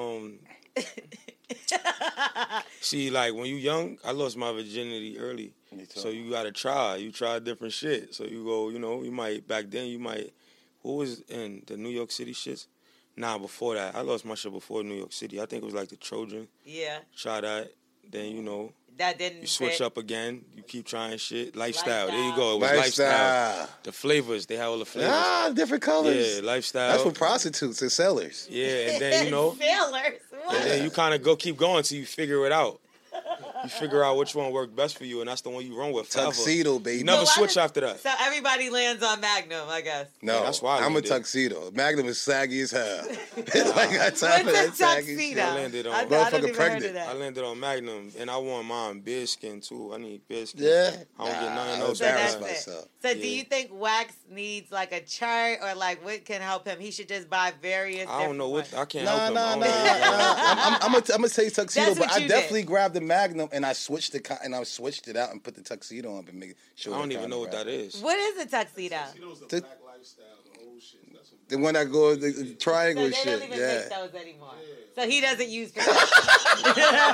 see, like when you young, I lost my virginity early, so you gotta try. You try different shit. So you go, you might back then. You might. Who was in the New York City shits? Nah, before that, I lost my shit before New York City. I think it was like the Trojan. Yeah. Try that, then that didn't. you switch fit. up again. You keep trying shit. Lifestyle. There you go. It was Lifestyle. lifestyle. The flavors. They had all the flavors. Ah, different colors. Yeah, lifestyle. That's for prostitutes and sellers. Yeah, and then Sailors. What? and then you kind of keep going till you figure it out. You figure out which one worked best for you, and that's the one you run with forever. Tuxedo, baby. You never So why switch does- after that. So everybody lands on Magnum, I guess. No, Yeah, that's why I I'm a landed. tuxedo. Magnum is saggy as hell. Like I time for that What's a saggy tuxedo? shit. I landed on- I don't Motherfucker even pregnant. heard of I that. landed on Magnum, and I want mine bearskin too. I need bearskin. Yeah. I don't get nothing I else. So that's embarrass it. myself. So do Yeah. you think Wax needs like a chart or like what can help him? He should just buy various. I don't know different what ones. I can't Nah, help him. nah, I nah. don't know. I'm gonna say tuxedo, That's but what I you definitely did. grabbed the Magnum I switched it out and put the tuxedo on and make sure. I don't even know what that is. What is a tuxedo? Tuxedo's the black lifestyle, the old shit. That's what The one that goes the triangle So they shit. don't even Yeah. make those anymore. So he doesn't use protection. So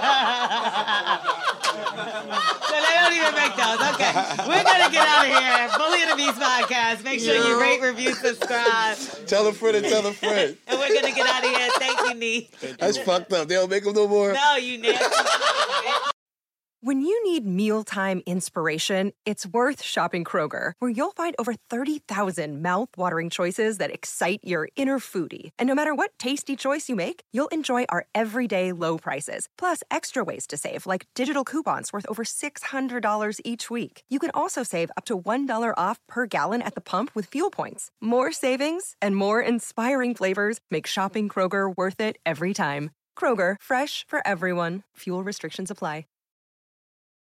they don't even make those. Okay. We're going to get out of here. Bully of the Beast podcast. Make sure you rate, review, subscribe. Tell a friend and tell a friend. And we're going to get out of here. Thank you, Nee. That's fucked up. They don't make them no more. No, you nasty. When you need mealtime inspiration, it's worth shopping Kroger, where you'll find over 30,000 mouth-watering choices that excite your inner foodie. And no matter what tasty choice you make, you'll enjoy our everyday low prices, plus extra ways to save, like digital coupons worth over $600 each week. You can also save up to $1 off per gallon at the pump with fuel points. More savings and more inspiring flavors make shopping Kroger worth it every time. Kroger, fresh for everyone. Fuel restrictions apply.